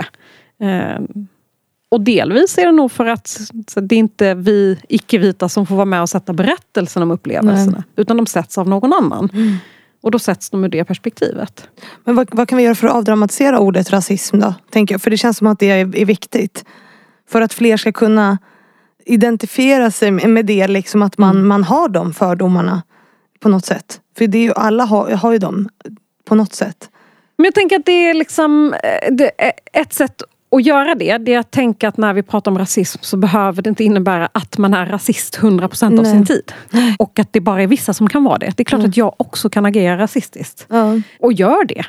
Och delvis är det nog för att det är inte vi icke-vita som får vara med och sätta berättelsen om upplevelserna. Utan de sätts av någon annan. Och då sätts de ur det perspektivet. Men vad kan vi göra för att avdramatisera ordet rasism då? Tänker jag. För det känns som att det är viktigt. För att fler ska kunna identifiera sig med det. Liksom att man har de fördomarna på något sätt. För det är ju, alla har ju dem på något sätt. Men jag tänker att det är liksom ett sätt att göra det är att tänka att när vi pratar om rasism så behöver det inte innebära att man är rasist 100% av sin tid. Och att det bara är vissa som kan vara det. Det är klart att jag också kan agera rasistiskt. Och gör det.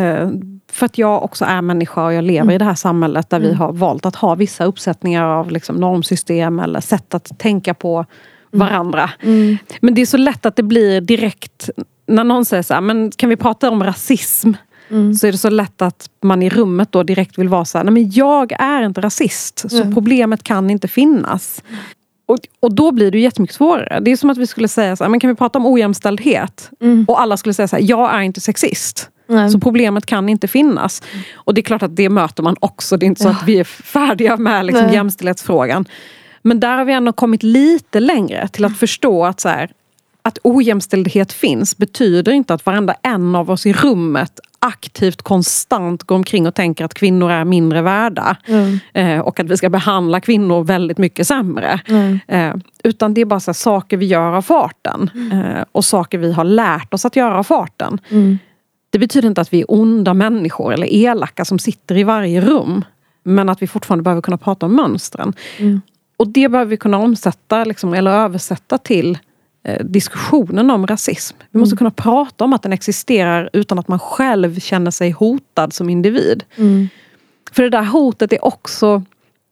För att jag också är människa och jag lever i det här samhället där vi har valt att ha vissa uppsättningar av liksom normsystem eller sätt att tänka på varandra. Men det är så lätt att det blir direkt när någon säger så här, men kan vi prata om rasism? Så är det så lätt att man i rummet då direkt vill vara så här, nej men jag är inte rasist, så problemet kan inte finnas. Och då blir det ju jättemycket svårare. Det är som att vi skulle säga så här, men kan vi prata om ojämställdhet? Och alla skulle säga så här, jag är inte sexist. Så problemet kan inte finnas. Och det är klart att det möter man också. Det är inte så att vi är färdiga med liksom jämställdhetsfrågan. Men där har vi ändå kommit lite längre till att förstå att så här, att ojämställdhet finns betyder inte att varenda en av oss i rummet aktivt, konstant går omkring och tänker att kvinnor är mindre värda. Och att vi ska behandla kvinnor väldigt mycket sämre. Utan det är bara så här, saker vi gör av farten. Och saker vi har lärt oss att göra av farten. Det betyder inte att vi är onda människor eller elaka som sitter i varje rum. Men att vi fortfarande behöver kunna prata om mönstren. Och det behöver vi kunna omsätta liksom, eller översätta till diskussionen om rasism. Vi måste kunna prata om att den existerar utan att man själv känner sig hotad som individ. För det där hotet är också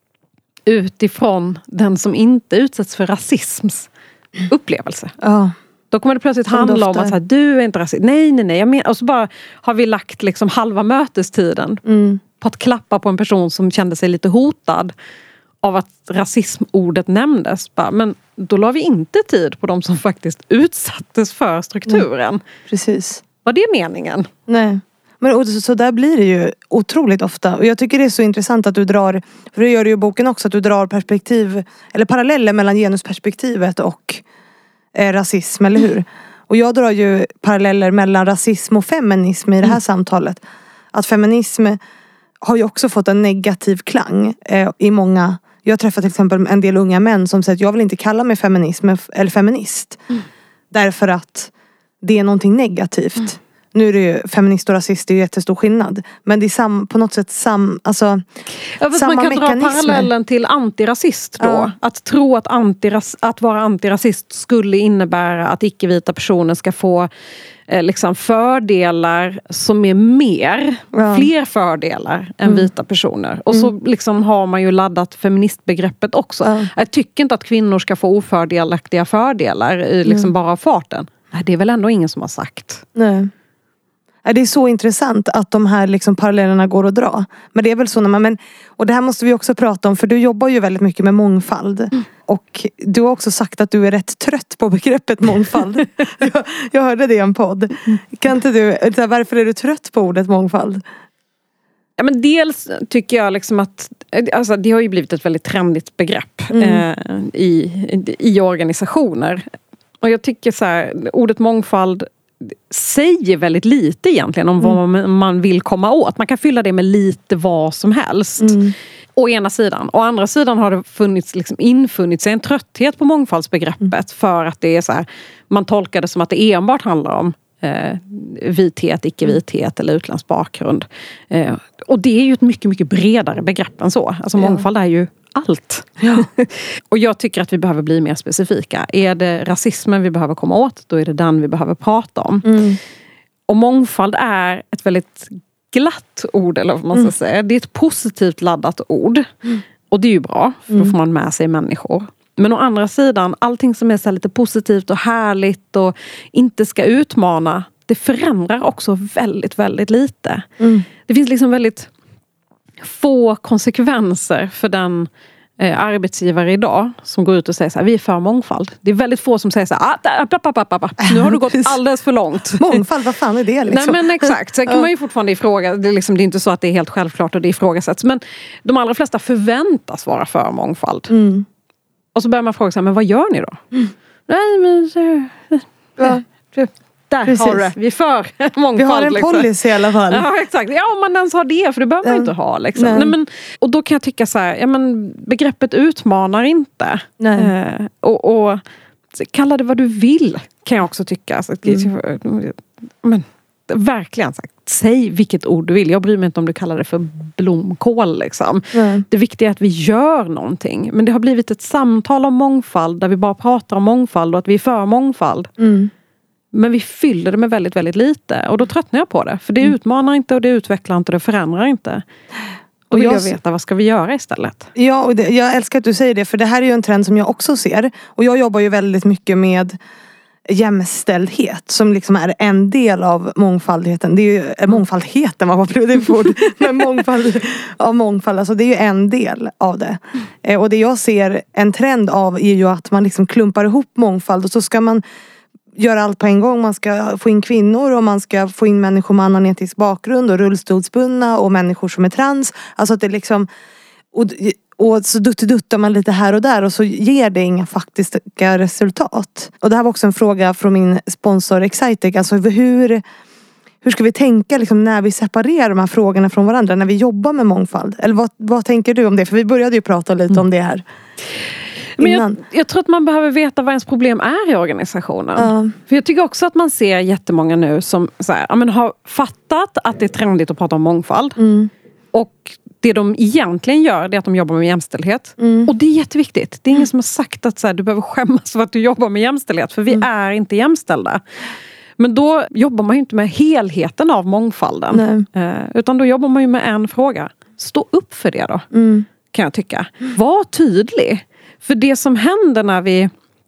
utifrån den som inte utsätts för rasisms upplevelse. Då kommer det plötsligt handla om att så här, du är inte rasist. Nej. Och så bara har vi lagt liksom halva mötestiden på att klappa på en person som kände sig lite hotad av att rasismordet nämndes. Men då la vi inte tid på de som faktiskt utsattes för strukturen. Precis. Var det meningen? Nej. Men så där blir det ju otroligt ofta. Och jag tycker det är så intressant att du drar, för det gör du ju i boken också, att du drar perspektiv, eller paralleller mellan genusperspektivet och rasism, eller hur? Och jag drar ju paralleller mellan rasism och feminism i det här samtalet. Att feminism har ju också fått en negativ klang i många. Jag har träffat till exempel en del unga män som säger att jag vill inte kalla mig eller feminist. Därför att det är någonting negativt. Nu är det ju feminist och rasist, det är ju jättestor skillnad. Men det är på något sätt samma man kan dra parallellen till antirasist då. Att tro att vara antirasist skulle innebära att icke-vita personer ska få liksom fördelar som är fler fördelar än vita personer. Och så liksom har man ju laddat feministbegreppet också. Jag tycker inte att kvinnor ska få ofördelaktiga fördelar liksom bara av farten. Nej, det är väl ändå ingen som har sagt. Nej. Det är så intressant att de här liksom parallellerna går att dra. Men det är väl så och det här måste vi också prata om, för du jobbar ju väldigt mycket med mångfald. Och du har också sagt att du är rätt trött på begreppet mångfald. jag hörde det i en podd. Kan inte du, varför är du trött på ordet mångfald? Ja, men dels tycker jag liksom att alltså, det har ju blivit ett väldigt trendigt begrepp i organisationer. Och jag tycker så här, ordet mångfald säger väldigt lite egentligen om vad man vill komma åt. Man kan fylla det med lite vad som helst. Å ena sidan. Å andra sidan har det infunnit sig en trötthet på mångfaldsbegreppet för att det är så här, man tolkar det som att det enbart handlar om vithet, icke-vithet eller utländsk bakgrund. Och det är ju ett mycket, mycket bredare begrepp än så. Alltså mångfald är ju allt. Ja. Och jag tycker att vi behöver bli mer specifika. Är det rasismen vi behöver komma åt, då är det den vi behöver prata om. Och mångfald är ett väldigt glatt ord, eller vad man ska säga. Det är ett positivt laddat ord. Och det är ju bra, för då får man med sig människor. Men å andra sidan, allting som är så lite positivt och härligt och inte ska utmana, det förändrar också väldigt, väldigt lite. Det finns liksom väldigt få konsekvenser för den arbetsgivare idag som går ut och säger så här, vi är för mångfald. Det är väldigt få som säger så här, nu har du gått alldeles för långt. Mångfald, vad fan är det liksom? Nej men exakt, sen kan man ju fortfarande ifråga, det är inte så att det är helt självklart och det ifrågasätts, men de allra flesta förväntas vara för mångfald. Och så börjar man fråga sig, men vad gör ni då? Nej men där precis. har du, vi är för mångfald. Vi har en policy i alla fall. Ja, exakt. Ja, om man ens har det, för det behöver man inte ha. Liksom. Nej, men, och då kan jag tycka så här, ja, men begreppet utmanar inte. Och kalla det vad du vill, kan jag också tycka. Alltså, men verkligen sagt, säg vilket ord du vill. Jag bryr mig inte om du kallar det för blomkål. Liksom. Det viktiga är att vi gör någonting. Men det har blivit ett samtal om mångfald, där vi bara pratar om mångfald och att vi är för mångfald. Men vi fyller det med väldigt, väldigt lite. Och då tröttnar jag på det. För det utmanar inte och det utvecklar inte och det förändrar inte. Och vill jag veta, vad ska vi göra istället? Ja, och jag älskar att du säger det. För det här är ju en trend som jag också ser. Och jag jobbar ju väldigt mycket med jämställdhet. Som liksom är en del av mångfaldigheten. Det är ju mångfaldheten, vad blev det för ord? Men mångfald, alltså det är ju en del av det. Och det jag ser en trend av är ju att man liksom klumpar ihop mångfald. Och så ska man göra allt på en gång. Man ska få in kvinnor och man ska få in människor med annan etnisk bakgrund och rullstolsbundna och människor som är trans. Alltså att det liksom, och så duttar man lite här och där och så ger det inga faktiska resultat. Och det här var också en fråga från min sponsor Excitec. Alltså hur ska vi tänka liksom när vi separerar de här frågorna från varandra när vi jobbar med mångfald? Eller vad tänker du om det? För vi började ju prata lite om det här. Men jag tror att man behöver veta vad ens problem är i organisationen. För jag tycker också att man ser jättemånga nu som så här, har fattat att det är trendigt att prata om mångfald. Och det de egentligen gör, det är att de jobbar med jämställdhet. Och det är jätteviktigt. Det är ingen som har sagt att så här, du behöver skämmas för att du jobbar med jämställdhet. För vi är inte jämställda. Men då jobbar man ju inte med helheten av mångfalden. Utan då jobbar man ju med en fråga. Stå upp för det då, kan jag tycka. Var tydlig. För det som händer när vi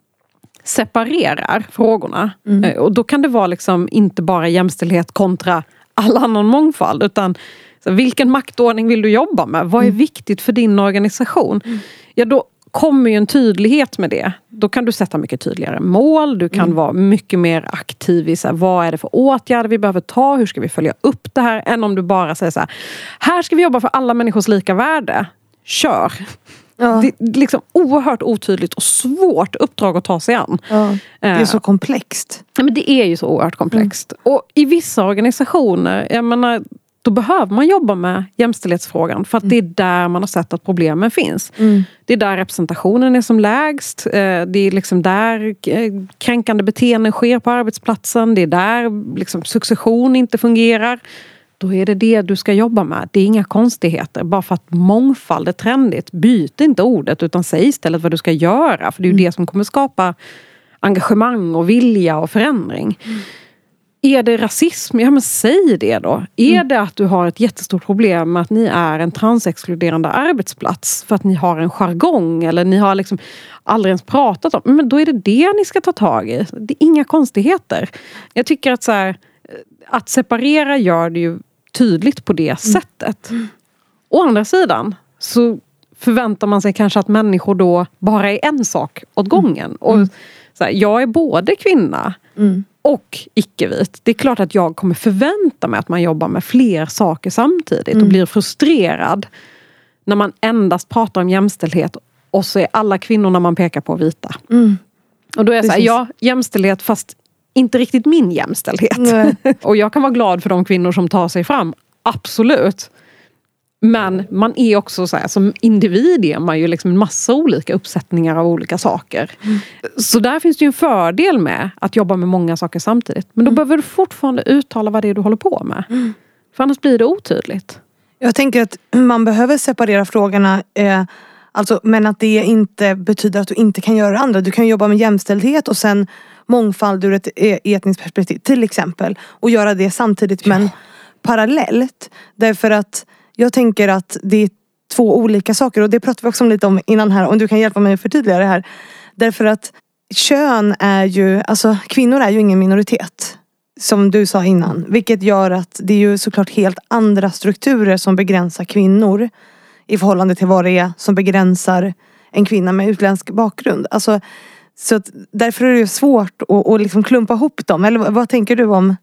separerar frågorna, och då kan det vara liksom inte bara jämställdhet kontra all annan mångfald, utan så vilken maktordning vill du jobba med? Vad är viktigt för din organisation? Ja, då kommer ju en tydlighet med det. Då kan du sätta mycket tydligare mål, du kan vara mycket mer aktiv i så här, vad är det för åtgärder vi behöver ta, hur ska vi följa upp det här, än om du bara säger så här ska vi jobba för alla människors lika värde. Kör! Ja. Det är liksom oerhört otydligt och svårt uppdrag att ta sig an. Ja, det är så komplext. Men det är ju så oerhört komplext. Och i vissa organisationer, jag menar, då behöver man jobba med jämställdhetsfrågan. För att det är där man har sett att problemen finns. Det är där representationen är som lägst. Det är liksom där kränkande beteenden sker på arbetsplatsen. Det är där liksom succession inte fungerar. Då är det du ska jobba med. Det är inga konstigheter. Bara för att mångfald är trendigt. Byt inte ordet utan säg istället vad du ska göra. För det är ju det som kommer skapa engagemang och vilja och förändring. Är det rasism? Ja, men säg det då. Är det att du har ett jättestort problem med att ni är en transexkluderande arbetsplats för att ni har en jargong eller ni har liksom aldrig ens pratat om, men då är det ni ska ta tag i. Det är inga konstigheter. Jag tycker att så här, att separera gör det ju tydligt på det sättet. Å andra sidan så förväntar man sig kanske att människor då bara är en sak åt gången. Och så här, jag är både kvinna och icke-vit. Det är klart att jag kommer förvänta mig att man jobbar med fler saker samtidigt och blir frustrerad när man endast pratar om jämställdhet och så är alla kvinnorna man pekar på vita. Och då är det så här, ja, jämställdhet fast inte riktigt min jämställdhet. Och jag kan vara glad för de kvinnor som tar sig fram. Absolut. Men man är också så här, som individ är man ju liksom en massa olika uppsättningar av olika saker. Så där finns det ju en fördel med att jobba med många saker samtidigt. Men då behöver du fortfarande uttala vad det är du håller på med. För annars blir det otydligt. Jag tänker att man behöver separera frågorna. Alltså, men att det inte betyder att du inte kan göra andra. Du kan jobba med jämställdhet och sen mångfald ur ett etniskt perspektiv till exempel. Och göra det samtidigt men parallellt. Därför att jag tänker att det är två olika saker. Och det pratade vi också lite om innan här. Om du kan hjälpa mig att förtydliga det här. Därför att kön är ju, alltså kvinnor är ju ingen minoritet. Som du sa innan. Vilket gör att det är ju såklart helt andra strukturer som begränsar kvinnor. I förhållande till vad det är som begränsar en kvinna med utländsk bakgrund. Alltså, så att därför är det svårt att liksom klumpa ihop dem. Eller vad tänker du om?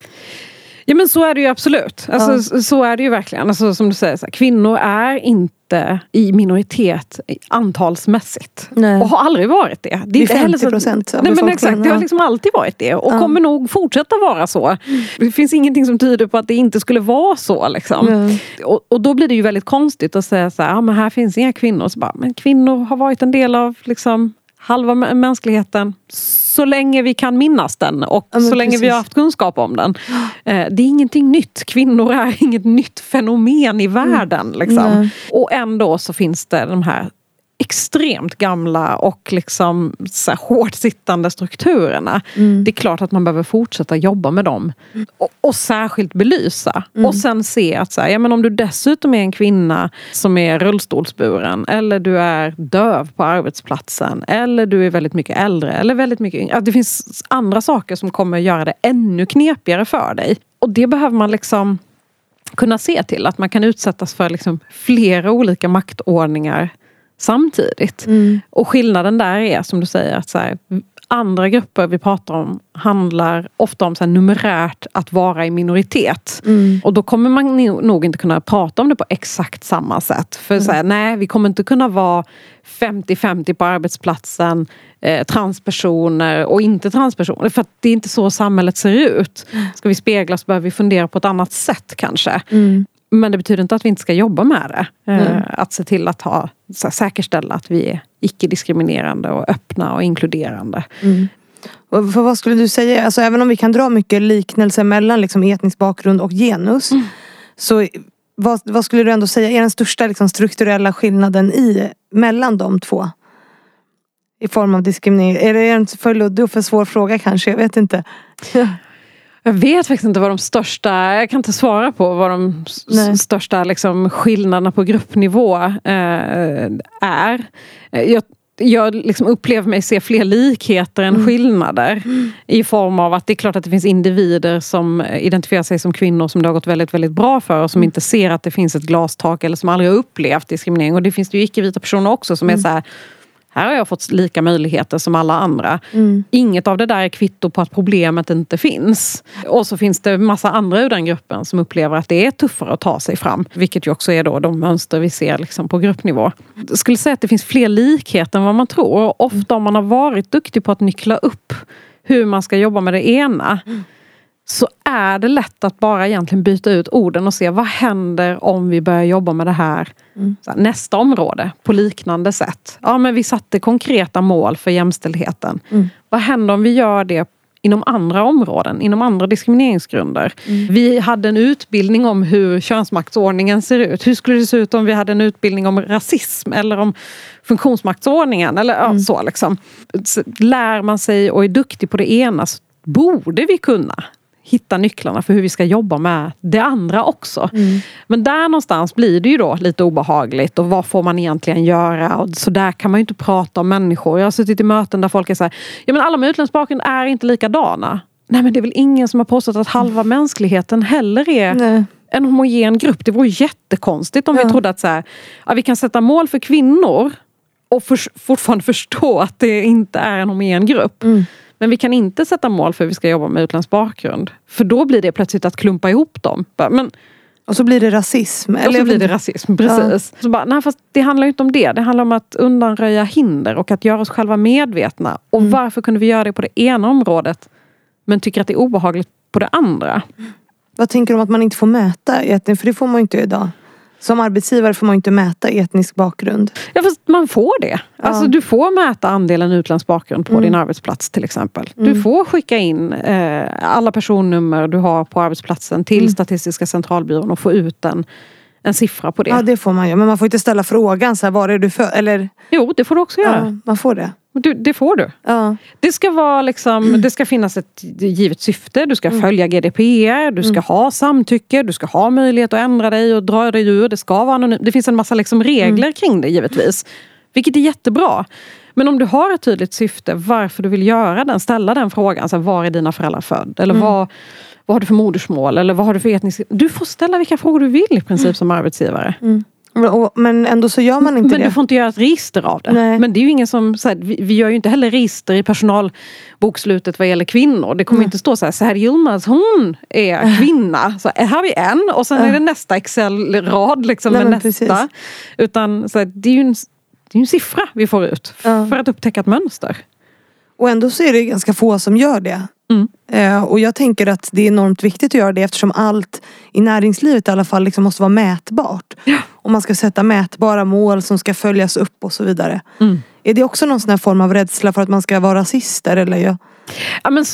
Ja men så är det ju absolut. Alltså, så är det ju verkligen. Alltså, som du säger, så här, kvinnor är inte i minoritet antalsmässigt. Nej. Och har aldrig varit det. Det är 50% av nej men exakt, det har liksom alltid varit det. Och kommer nog fortsätta vara så. Det finns ingenting som tyder på att det inte skulle vara så. Liksom. Och då blir det ju väldigt konstigt att säga så här, men här finns inga kvinnor. Så bara, men kvinnor har varit en del av liksom halva mänskligheten så länge vi kan minnas den och så länge vi har haft kunskap om den. Det är ingenting nytt. Kvinnor är inget nytt fenomen i världen. Liksom. Och ändå så finns det de här extremt gamla och liksom så här hårt sittande strukturerna. Det är klart att man behöver fortsätta jobba med dem. Och särskilt belysa. Och sen se att så här, ja, men om du dessutom är en kvinna som är rullstolsburen eller du är döv på arbetsplatsen eller du är väldigt mycket äldre eller väldigt mycket yngre. Det finns andra saker som kommer göra det ännu knepigare för dig. Och det behöver man liksom kunna se till. Att man kan utsättas för liksom flera olika maktordningar samtidigt. Och skillnaden där är som du säger att så här, andra grupper vi pratar om handlar ofta om så här, numerärt att vara i minoritet. Och då kommer man nog inte kunna prata om det på exakt samma sätt. För så här, nej, vi kommer inte kunna vara 50-50 på arbetsplatsen, transpersoner och inte transpersoner. För att det är inte så samhället ser ut. Ska vi spegla så behöver vi fundera på ett annat sätt kanske. Men det betyder inte att vi inte ska jobba med det. Att se till att säkerställa att vi är icke-diskriminerande och öppna och inkluderande. Och för vad skulle du säga? Alltså, även om vi kan dra mycket liknelser mellan liksom, etnisk bakgrund och genus. Så vad skulle du ändå säga är den största liksom, strukturella skillnaden mellan de två? I form av diskriminering. Är det en för luddig och för svår fråga kanske? Jag vet inte. Jag vet faktiskt inte vad de största, jag kan inte svara på vad de största liksom, skillnaderna på gruppnivå är. Jag liksom upplever mig se fler likheter än skillnader i form av att det är klart att det finns individer som identifierar sig som kvinnor som det har gått väldigt, väldigt bra för och som inte ser att det finns ett glastak eller som aldrig har upplevt diskriminering. Och det finns ju icke-vita personer också som är så här har jag fått lika möjligheter som alla andra. Inget av det där är kvitto på att problemet inte finns. Och så finns det massa andra ur den gruppen som upplever att det är tuffare att ta sig fram. Vilket ju också är då de mönster vi ser liksom på gruppnivå. Jag skulle säga att det finns fler likheter än vad man tror. Och ofta om man har varit duktig på att nyckla upp hur man ska jobba med det ena. Så är det lätt att bara egentligen byta ut orden och se vad händer om vi börjar jobba med det här nästa område på liknande sätt. Ja, men vi satte konkreta mål för jämställdheten. Vad händer om vi gör det inom andra områden, inom andra diskrimineringsgrunder? Vi hade en utbildning om hur könsmaktsordningen ser ut. Hur skulle det se ut om vi hade en utbildning om rasism eller om funktionsmaktsordningen eller så liksom. Så lär man sig och är duktig på det ena så borde vi kunna hitta nycklarna för hur vi ska jobba med det andra också. Men där någonstans blir det ju då lite obehagligt och vad får man egentligen göra och så där kan man ju inte prata om människor. Jag har suttit i möten där folk är så här, ja men alla med utländsk bakgrund är inte likadana. Nej men det är väl ingen som har påstått att halva mänskligheten heller är en homogen grupp. Det vore jättekonstigt om vi trodde att så här, ja, vi kan sätta mål för kvinnor och fortfarande förstå att det inte är en homogen grupp. Men vi kan inte sätta mål för hur vi ska jobba med utländsk bakgrund. För då blir det plötsligt att klumpa ihop dem. Och så blir det rasism. Och så blir det rasism, precis. Så bara, nej, fast det handlar inte om det. Det handlar om att undanröja hinder och att göra oss själva medvetna. Och varför kunde vi göra det på det ena området men tycker att det är obehagligt på det andra. Vad tänker du om att man inte får mäta för det får man ju inte idag. Som arbetsgivare får man inte mäta etnisk bakgrund. Ja, fast man får det. Alltså du får mäta andelen utländsk bakgrund på din arbetsplats till exempel. Du får skicka in alla personnummer du har på arbetsplatsen till Statistiska centralbyrån och få ut en siffra på det. Ja, det får man ju. Men man får inte ställa frågan så här, var är du för? Eller... Jo, det får du också göra. Ja, man får det. Det får du. Ja. Det ska vara liksom, det ska finnas ett givet syfte. Du ska följa GDPR. Du ska ha samtycke. Du ska ha möjlighet att ändra dig och dra dig ur. Det ska vara anonymt. Det finns en massa liksom regler kring det givetvis. Vilket är jättebra. Men om du har ett tydligt syfte varför du vill göra den, ställa den frågan. Alltså, var är dina föräldrar född? Eller vad har du för modersmål? Eller vad har du för etnisk... Du får ställa vilka frågor du vill i princip som arbetsgivare. Men ändå så gör man inte det. Men du får inte göra ett register av det. Nej. Men det är ju ingen som... Så här, vi gör ju inte heller register i personalbokslutet vad gäller kvinnor. Det kommer inte stå så här Yilmaz, hon är kvinna. Så här har vi en och sen är det nästa Excel-rad liksom med nästa. Precis. Utan så här, det är ju en siffra vi får ut för att upptäcka ett mönster. Och ändå så är det ganska få som gör det. Och jag tänker att det är enormt viktigt att göra det eftersom allt i näringslivet i alla fall liksom måste vara mätbart. Ja. Och man ska sätta mätbara mål som ska följas upp och så vidare. Är det också någon sån här form av rädsla för att man ska vara rasister eller Ja, men så,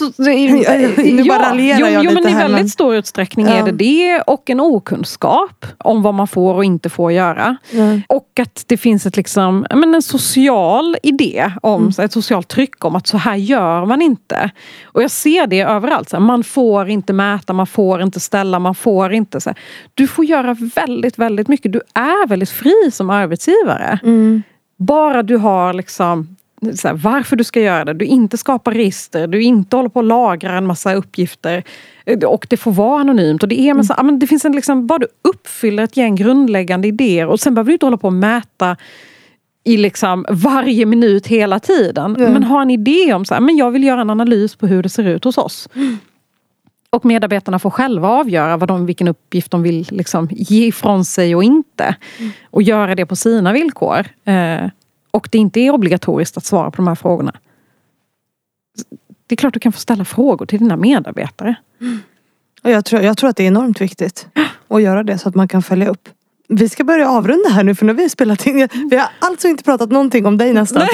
nu bara raljerar jag lite men i här, väldigt stor utsträckning är det och en okunskap om vad man får och inte får göra. Och att det finns en social idé om ett socialt tryck om att så här gör man inte. Och jag ser det överallt. Så här, man får inte mäta, man får inte ställa, man får inte så här. Du får göra väldigt, väldigt mycket. Du är väldigt fri som arbetsgivare. Bara du har så här, varför du ska göra det. Du inte skapar register. Du inte håller på att lagra en massa uppgifter. Och det får vara anonymt. Och det är men det finns bara du uppfyller ett gäng grundläggande idéer. Och sen behöver du inte hålla på att mäta i varje minut hela tiden. Men ha en idé om så här, men jag vill göra en analys på hur det ser ut hos oss. Och medarbetarna får själva avgöra vilken uppgift de vill ge ifrån sig och inte. Och göra det på sina villkor. Och det inte är obligatoriskt att svara på de här frågorna. Det är klart du kan få ställa frågor till dina medarbetare. Och jag tror att det är enormt viktigt att göra det så att man kan följa upp. Vi ska börja avrunda här nu för nu har vi spelat in. Vi har alltså inte pratat någonting om dig nästan.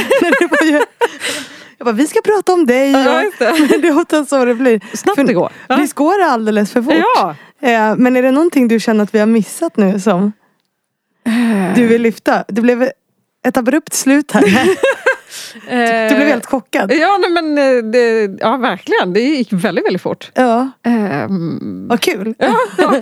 Jag bara, vi ska prata om dig. Ja, det är åt så det blir. Snabbt det går. Visst går det alldeles för fort. Ja. Men är det någonting du känner att vi har missat nu som du vill lyfta? Det blev ett abrupt slut här. Du blev helt chockad. Ja, men ja, verkligen. Det gick väldigt, väldigt fort. Ja. Vad kul. Ja.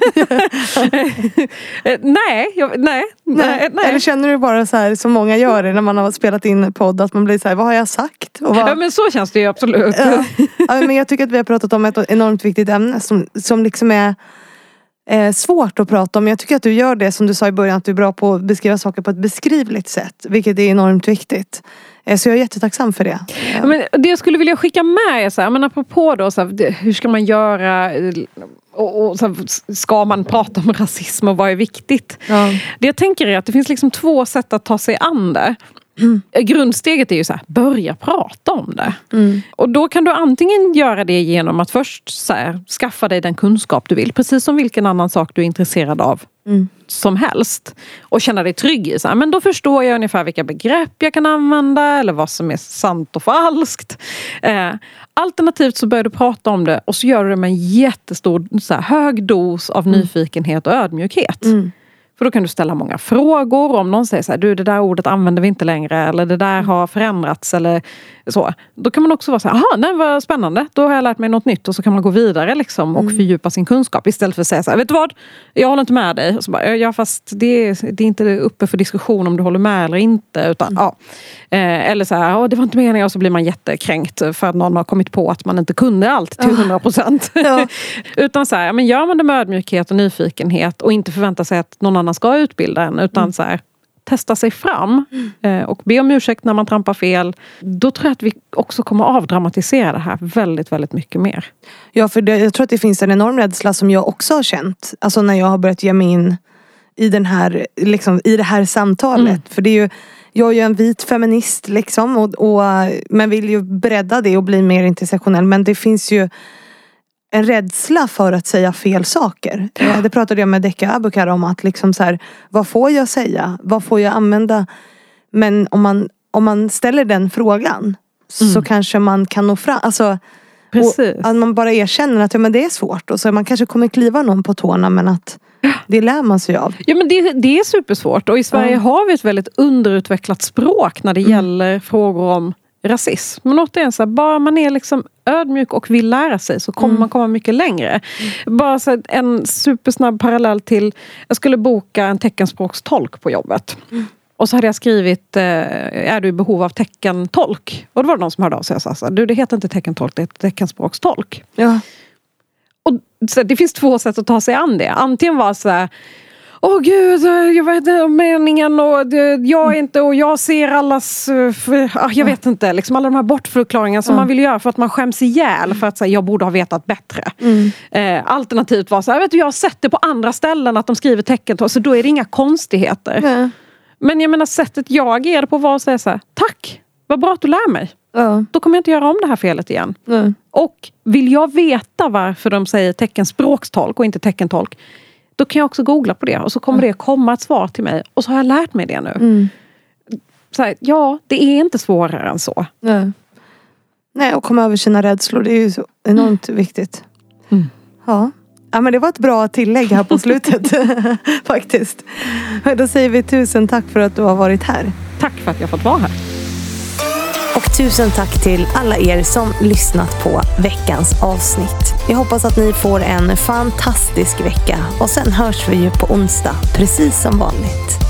Nej. Eller känner du bara så här som många gör det när man har spelat in podd att man blir så här, vad har jag sagt? Ja, men så känns det ju absolut. Ja. Men jag tycker att vi har pratat om ett enormt viktigt ämne som är svårt att prata om. Jag tycker att du gör det som du sa i början, att du är bra på att beskriva saker på ett beskrivligt sätt, vilket är enormt viktigt. Så jag är jättetacksam för det. Ja. Men det jag skulle vilja skicka med är så här, men apropå då, så här, hur ska man göra och så här, ska man prata om rasism och vad är viktigt? Ja. Det jag tänker är att det finns 2 sätt att ta sig an det. Grundsteget är ju så här, börja prata om det. Och då kan du antingen göra det genom att först så här, skaffa dig den kunskap du vill, precis som vilken annan sak du är intresserad av som helst, och känna dig trygg i så här, men då förstår jag ungefär vilka begrepp jag kan använda eller vad som är sant och falskt. Alternativt så börjar du prata om det och så gör du det med en jättestor så här, hög dos av nyfikenhet och ödmjukhet. För då kan du ställa många frågor. Om någon säger så här, du, det där ordet använder vi inte längre. Eller det där har förändrats. Eller så. Då kan man också vara så här, aha, det var spännande. Då har jag lärt mig något nytt. Och så kan man gå vidare och fördjupa sin kunskap. Istället för att säga så här, vet du vad? Jag håller inte med dig. Och så bara, ja, fast det är inte uppe för diskussion om du håller med eller inte. Utan, ja. Eller så här, det var inte meningen. Och så blir man jättekränkt för att någon har kommit på att man inte kunde allt till 100%. Ja. Utan så här, men gör man det med ödmjukhet och nyfikenhet. Och inte förvänta sig att någon annan ska utbilda en, utan så här, testa sig fram och be om ursäkt när man trampar fel. Då tror jag att vi också kommer avdramatisera det här väldigt, väldigt mycket mer. Ja, för jag tror att det finns en enorm rädsla som jag också har känt. Alltså när jag har börjat ge mig in i den här, i det här samtalet. För det är ju, jag är ju en vit feminist men vill ju bredda det och bli mer intersektionell. Men det finns ju en rädsla för att säga fel saker. Det pratade jag med Decca Abukar om, att liksom så här, vad får jag säga? Vad får jag använda? Men om man ställer den frågan så kanske man kan nå fram. Alltså, att man bara erkänner att men det är svårt. Och så man kanske kommer kliva någon på tårna, men att det lär man sig av. Ja, men det är supersvårt. Och i Sverige har vi ett väldigt underutvecklat språk när det gäller frågor om rasism. Men återigen, så här, bara man är liksom ödmjuk och vill lära sig, så kommer man komma mycket längre. Bara så en supersnabb parallell till, jag skulle boka en teckenspråkstolk på jobbet. Och så hade jag skrivit, är du i behov av teckentolk? Och det var någon som hörde av sig och sa så här, det heter inte teckentolk, det heter teckenspråkstolk. Ja. Och så det finns 2 sätt att ta sig an det. Antingen var så här, åh gud, jag vet inte meningen och jag är inte, och jag ser allas, jag vet inte, liksom alla de här bortförklaringarna som man vill göra för att man skäms ihjäl för att säga jag borde ha vetat bättre. Alternativt var så här, jag har sett det på andra ställen att de skriver teckentolk, så då är det inga konstigheter. Men jag menar, sättet jag agerade på var att säga så här, tack, vad bra att du lär mig. Då kommer jag inte göra om det här felet igen. Och vill jag veta varför de säger teckenspråkstolk och inte teckentolk, då kan jag också googla på det. Och så kommer det komma ett svar till mig. Och så har jag lärt mig det nu. Så här, ja, det är inte svårare än så. Nej, och komma över sina rädslor, det är ju så enormt viktigt. Ja, men det var ett bra tillägg här på slutet. Faktiskt. Då säger vi 1000 tack för att du har varit här. Tack för att jag fått vara här. Och 1000 tack till alla er som lyssnat på veckans avsnitt. Jag hoppas att ni får en fantastisk vecka. Och sen hörs vi ju på onsdag, precis som vanligt.